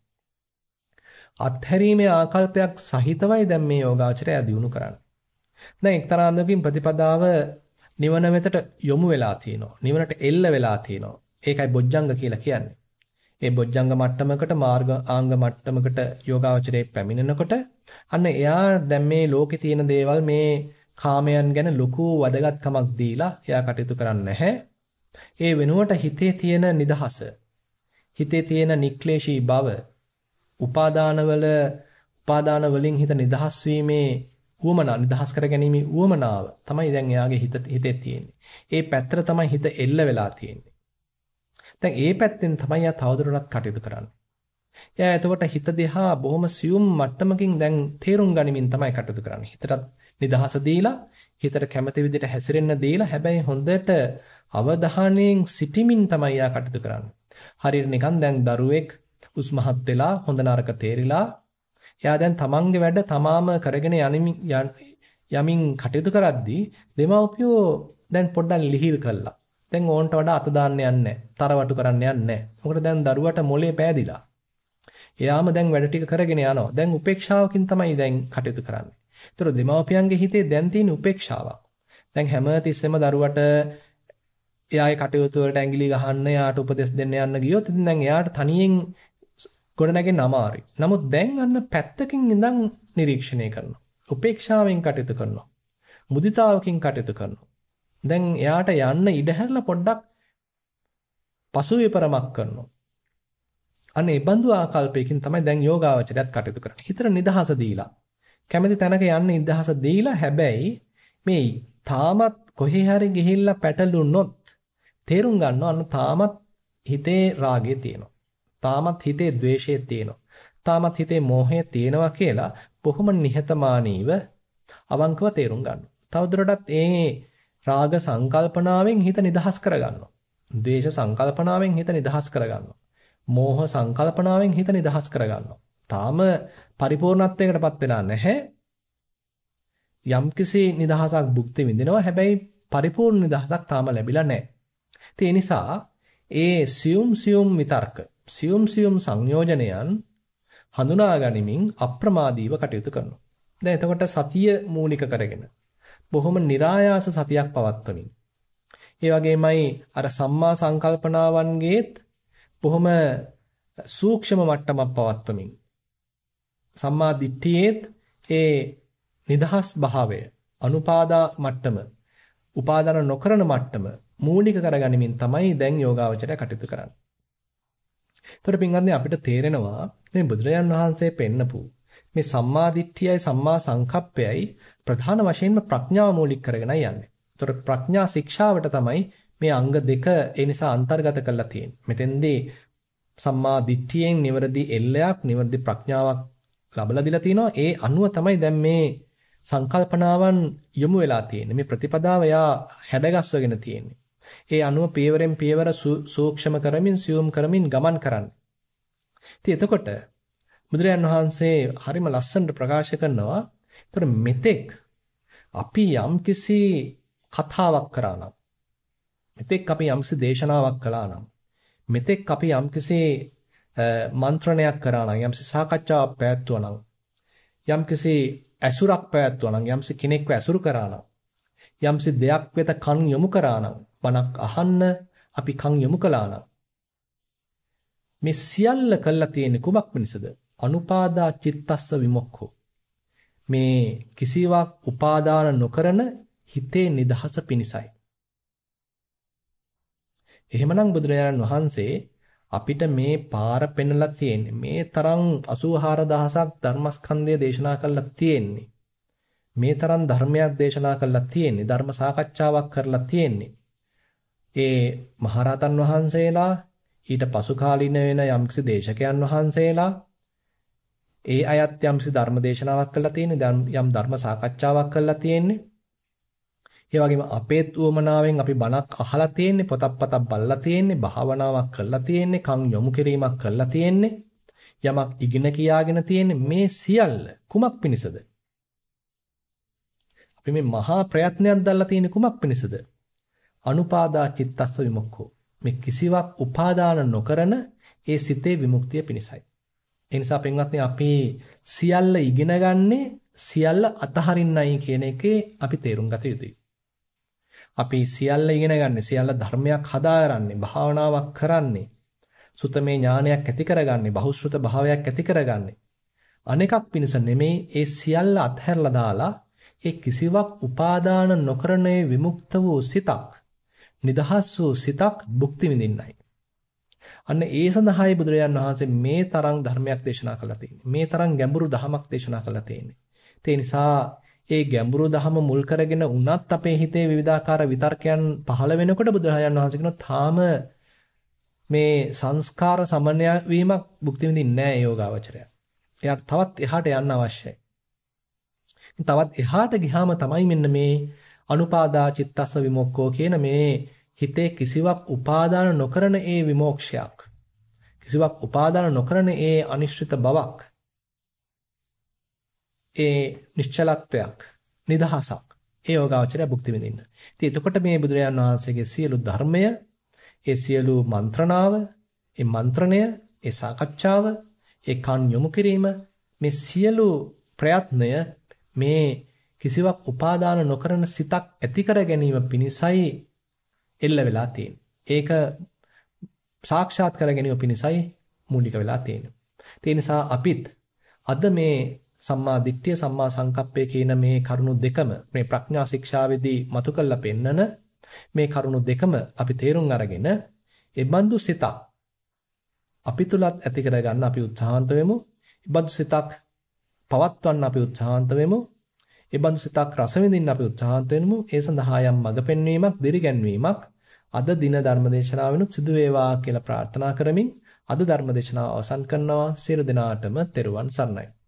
අත්හැරීමේ ආකල්පයක් සහිතවයි දැන් මේ යෝගාචරය දියුණු කරන්නේ. දැන් එක්තරා අන්දමකින් ප්‍රතිපදාව නිවන වෙතට යොමු වෙලා තියෙනවා. නිවනට එල්ල වෙලා තියෙනවා. ඒකයි බොජ්ජංග කියලා කියන්නේ. ඒ බොජ්ජංග මට්ටමකට මාර්ග ආංග මට්ටමකට යෝගාචරයේ පැමිණෙනකොට අන්න එයා දැන් මේ ලෝකේ තියෙන දේවල් මේ කාමයන් ගැන ලොකු වදගත්කමක් දීලා එයා කටයුතු කරන්නේ නැහැ. ඒ වෙනුවට හිතේ තියෙන නිදහස, හිතේ තියෙන නික්ලේශී බව, උපාදාන වලින් හිත නිදහස් වීමේ උවමනා, නිදහස් කර ගැනීමේ උවමනාව තමයි දැන් එයාගේ හිතේ තියෙන්නේ. ඒ පැත්තට තමයි හිත එල්ල වෙලා තියෙන්නේ. දැන් ඒ පැත්තෙන් තමයි යා තවදුරටත් කටයුතු කරන්නේ. එයා එතකොට හිත දිහා බොහොම සියුම් මට්ටමකින් දැන් තේරුම් ගනිමින් තමයි කටයුතු කරන්නේ. හිතට නිදහස දීලා, හිතට කැමති විදිහට හැසිරෙන්න දීලා, හැබැයි හොඳට අවධානයෙන් සිටිමින් තමයි යා කටයුතු කරන්නේ. හරියට නිකන් දැන් දරුවෙක් උස්මහත් වෙලා හොඳ නරක තේරිලා එයා දැන් තමන්ගේ වැඩ තමාම කරගෙන යමින් කටයුතු කරද්දී දෙමව්පියෝ දැන් පොඩ්ඩක් ලිහිල් කළා. දැන් ඕන්ට වඩා අත දාන්න යන්නේ නැහැ. තරවටු කරන්න යන්නේ නැහැ. මොකද දැන් දරුවට මොලේ පෑදිලා. එයාම දැන් වැඩ ටික කරගෙන යනවා. දැන් උපේක්ෂාවකින් තමයි දැන් කටයුතු කරන්නේ. ඒතර දෙමව්පියන්ගේ හිතේ දැන් තියෙන උපේක්ෂාවක්. දැන් හැම තිස්සෙම දරුවට එයාගේ කටයුතු වලට ඇඟිලි ගහන්න, එයාට උපදෙස් දෙන්න යන්න ගියොත් ඉතින් දැන් එයාට තනියෙන් ගොඩනැගෙන්න අමාරුයි. නමුත් දැන් අන්න පැත්තකින් ඉඳන් නිරීක්ෂණය කරනවා. උපේක්ෂාවෙන් කටයුතු කරනවා. මුදිතාවකින් කටයුතු කරනවා. දැන් එයාට යන්න ඉඩ හැරලා පොඩ්ඩක් පසුවිපරමක් කරනවා. අන්න ඒ බඳු ආකල්පයකින් තමයි දැන් යෝගාවචරයත් කටයුතු කරන්නේ. හිතට නිදහස දීලා. කැමති තැනක යන්න නිදහස දීලා හැබැයි මේ තාමත් කොහේ හරි ගිහිල්ලා පැටළුනොත් තේරුම් ගන්නවා අන්න තාමත් හිතේ රාගය තියෙනවා. තාමත් හිතේ ද්වේෂය තියෙනවා. තාමත් හිතේ මෝහය තියෙනවා කියලා බොහොම නිහතමානීව අවංකව තේරුම් ගන්නවා. තවදුරටත් ඒ රාග සංකල්පනාවෙන් හිත නිදහස් කරගන්නවා. ද්වේෂ සංකල්පනාවෙන් හිත නිදහස් කරගන්නවා. මෝහ සංකල්පනාවෙන් හිත නිදහස් කරගන්නවා. තාම පරිපූර්ණත්වයකටපත් වෙලා නැහැ. යම්කිසි නිදහසක් භුක්ති විඳිනවා. හැබැයි පරිපූර්ණ නිදහසක් තාම ලැබිලා නැහැ. ඒ නිසා ඒ සියුම් විතර්ක, සියුම් සංයෝජනයන් හඳුනා ගනිමින් අප්‍රමාදීව කටයුතු කරනවා. දැන් එතකොට සතිය මූලික කරගෙන බොහොම નિરાයාස සතියක් පවත්වමින්. ඒ වගේමයි අර සම්මා සංකල්පනාවන්ගේත් බොහොම සූක්ෂම මට්ටමක් පවත්වමින්. සම්මා දිට්ඨියේත් ඒ නිදහස් භාවය, අනුපාදා මට්ටම, උපාදාන නොකරන මට්ටම මූලික කරගනිමින් තමයි දැන් යෝගාවචරය කටයුතු කරන්නේ. එතකොට පින්වත්නි අපිට තේරෙනවා මේ බුදුරජාන් වහන්සේ පෙන්නපු මේ සම්මා දිට්ඨියයි සම්මා සංකප්පයයි ප්‍රධාන වශයෙන්ම ප්‍රඥාව මූලික කරගෙනයි යන්නේ. එතකොට ප්‍රඥා ශික්ෂාවට තමයි මේ අංග දෙක ඒ නිසා අන්තර්ගත කරලා තියෙන්නේ. මෙතෙන්දී සම්මා දිට්ඨියෙන් නිවැරදි එල්ලයක්, නිවැරදි ප්‍රඥාවක් ලබලා දීලා තිනවා. ඒ අනුව තමයි දැන් මේ සංකල්පනාවන් යොමු වෙලා තියෙන්නේ. මේ ප්‍රතිපදාව යා හැඩගස්වගෙන තියෙන්නේ. ඒ අනුව පියවරෙන් පියවර සූක්ෂම කරමින් සියුම් කරමින් ගමන් කරන්නේ. ඉතින් එතකොට බුදුරජාන් වහන්සේ හරිම ලස්සනට ප්‍රකාශ කරනවා. ඒතර මෙතෙක් අපි යම්කිසි කතාවක් කරා නම්, මෙතෙක් අපි යම්කිසි දේශනාවක් කළා නම්, මෙතෙක් අපි යම්කිසි මන්ත්‍රණයක් කරා නම්, යම්කිසි සාකච්ඡාවක් පැවැත්වුවා නම්, යම්කිසි ඇසුරක් පැවැත්වුවා නම්, යම්කිසි කෙනෙක්ව ඇසුරු කරා නම්, යම්කිසි දෙයක් වෙත කන් යොමු කරා නම්, බණක් අහන්න අපි කන් යොමු කළා නම්, මේ සියල්ල කළා තියෙන්නේ කුමක් පිණිසද? අනුපාදා චිත්තස්ස විමුක්ඛෝ. මේ කිසිවක් උපාදාන නොකරන හිතේ නිදහස පිණිසයි. එහෙමනම් බුදුරජාණන් වහන්සේ අපිට මේ පාර පෙන්වලා තියෙන්නේ මේ තරම් 84000ක් ධර්මස්කන්ධය දේශනා කළා තියෙන්නේ. මේ තරම් ධර්මයක් දේශනා කළා තියෙන්නේ. ධර්ම සාකච්ඡාවක් කරලා තියෙන්නේ. ඒ මහරහතන් වහන්සේලා ඊට පසු කාලීන වෙන යම්කිසි දේශකයන් වහන්සේලා ඒ අයත් යම්කිසි ධර්ම දේශනාවක් කළා තියෙන්නේ. යම් ධර්ම සාකච්ඡාවක් කළා තියෙන්නේ. ඒ වගේම අපේත් උවමනාවෙන් අපි බණක් අහලා තියෙන්නේ, පොතක් පතක් බලලා තියෙන්නේ, භාවනාවක් කරලා තියෙන්නේ, කන් යොමු කිරීමක් කරලා තියෙන්නේ, යමක් ඉගෙන කියාගෙන තියෙන්නේ. මේ සියල්ල කුමක් පිණිසද? අපි මේ මහා ප්‍රයත්නයක් දැල්ලා තියෙන්නේ කුමක් පිණිසද? අනුපාදා චිත්තස්ස විමුක්ඛෝ. මේ කිසිවක් උපාදාන නොකරන ඒ සිතේ විමුක්තිය පිණිසයි. ඒ නිසා පින්වත්නි අපි සියල්ල ඉගෙන ගන්නේ සියල්ල අතහරින්නයි කියන එකේ අපි තේරුම් ගත යුතුයි. අපි සියල්ල ඉගෙන ගන්නේ සියල්ල ධර්මයක් හදාරන්නේ භාවනාවක් කරන්නේ සුතමේ ඥානයක් ඇති කරගන්නේ බහුශ්‍රුත භාවයක් ඇති කරගන්නේ අනෙකක් පිණිස නෙමෙයි ඒ සියල්ල අත්හැරලා දාලා ඒ කිසිවක් උපාදාන නොකරනේ විමුක්ත වූ සිතක් නිදහස් වූ සිතක් භුක්ති විඳින්නයි. අන්න ඒ සඳහායි බුදුරජාන් වහන්සේ මේ තරම් ධර්මයක් දේශනා කළා තියෙන්නේ. මේ තරම් ගැඹුරු ධමයක් දේශනා කළා තියෙන්නේ. ඒ නිසා ඒ ගැඹුරු ධම මුල් කරගෙන උනත් අපේ හිතේ විවිධාකාර විතර්කයන් පහළ වෙනකොට බුදුරජාන් වහන්සේ කියනවා තාම මේ සංස්කාර සමනය වීමක් භුක්ති විඳින්නේ නැහැ යෝගාවචරය. එයාට තවත් එහාට යන්න අවශ්‍යයි. තවත් එහාට ගියාම තමයි මෙන්න මේ අනුපාදා චිත්තස්ස විමුක්ඛෝ කියන මේ හිතේ කිසිවක් උපාදාන නොකරන ඒ විමෝක්ෂයක්. කිසිවක් උපාදාන නොකරන ඒ අනිශ්චිත බවක්. ඒ නිශ්චලත්වයක්, නිදහසක්. ඒ යෝගාවචරය භුක්ති විඳින්න. ඉතින් එතකොට මේ බුදුරජාන් වහන්සේගේ සියලු ධර්මය, ඒ සියලු මන්ත්‍රණාව, ඒ මන්ත්‍රණය, ඒ සාකච්ඡාව, ඒ කන් යොමු කිරීම, මේ සියලු ප්‍රයත්නය මේ කිසිවක් උපාදාන නොකරන සිතක් ඇති කර ගැනීම පිණිසයි එල්ල වෙලා තියෙන්නේ. ඒක සාක්ෂාත් කර ගැනීම පිණිසයි මූලික වෙලා තියෙන්නේ. ඒ නිසා අපිත් අද මේ සම්මා දිට්ඨිය සම්මා සංකප්පය කියන මේ කරුණු දෙකම මේ ප්‍රඥා ශික්ෂාවේදී මතු කරලා පෙන්නන මේ කරුණු දෙකම අපි තේරුම් අරගෙන ඒ බඳු සිතක් අපි තුලත් ඇති කර ගන්න අපි උත්සාහන්ත වෙමු. ඒ බඳු සිතක් පවත්වන්න අපි උත්සාහන්ත වෙමු. ඒ බඳු සිතක් රස විඳින්න අපි උත්සාහන්ත වෙමු. ඒ සඳහා යම් මඟ පෙන්වීමක්, දිරිගැන්වීමක් අද දින ධර්මදේශනාවෙනුත් සිදු වේවා කියලා ප්‍රාර්ථනා කරමින් අද ධර්මදේශනාව අවසන් කරනවා. සියලු දෙනාටම තෙරුවන් සරණයි.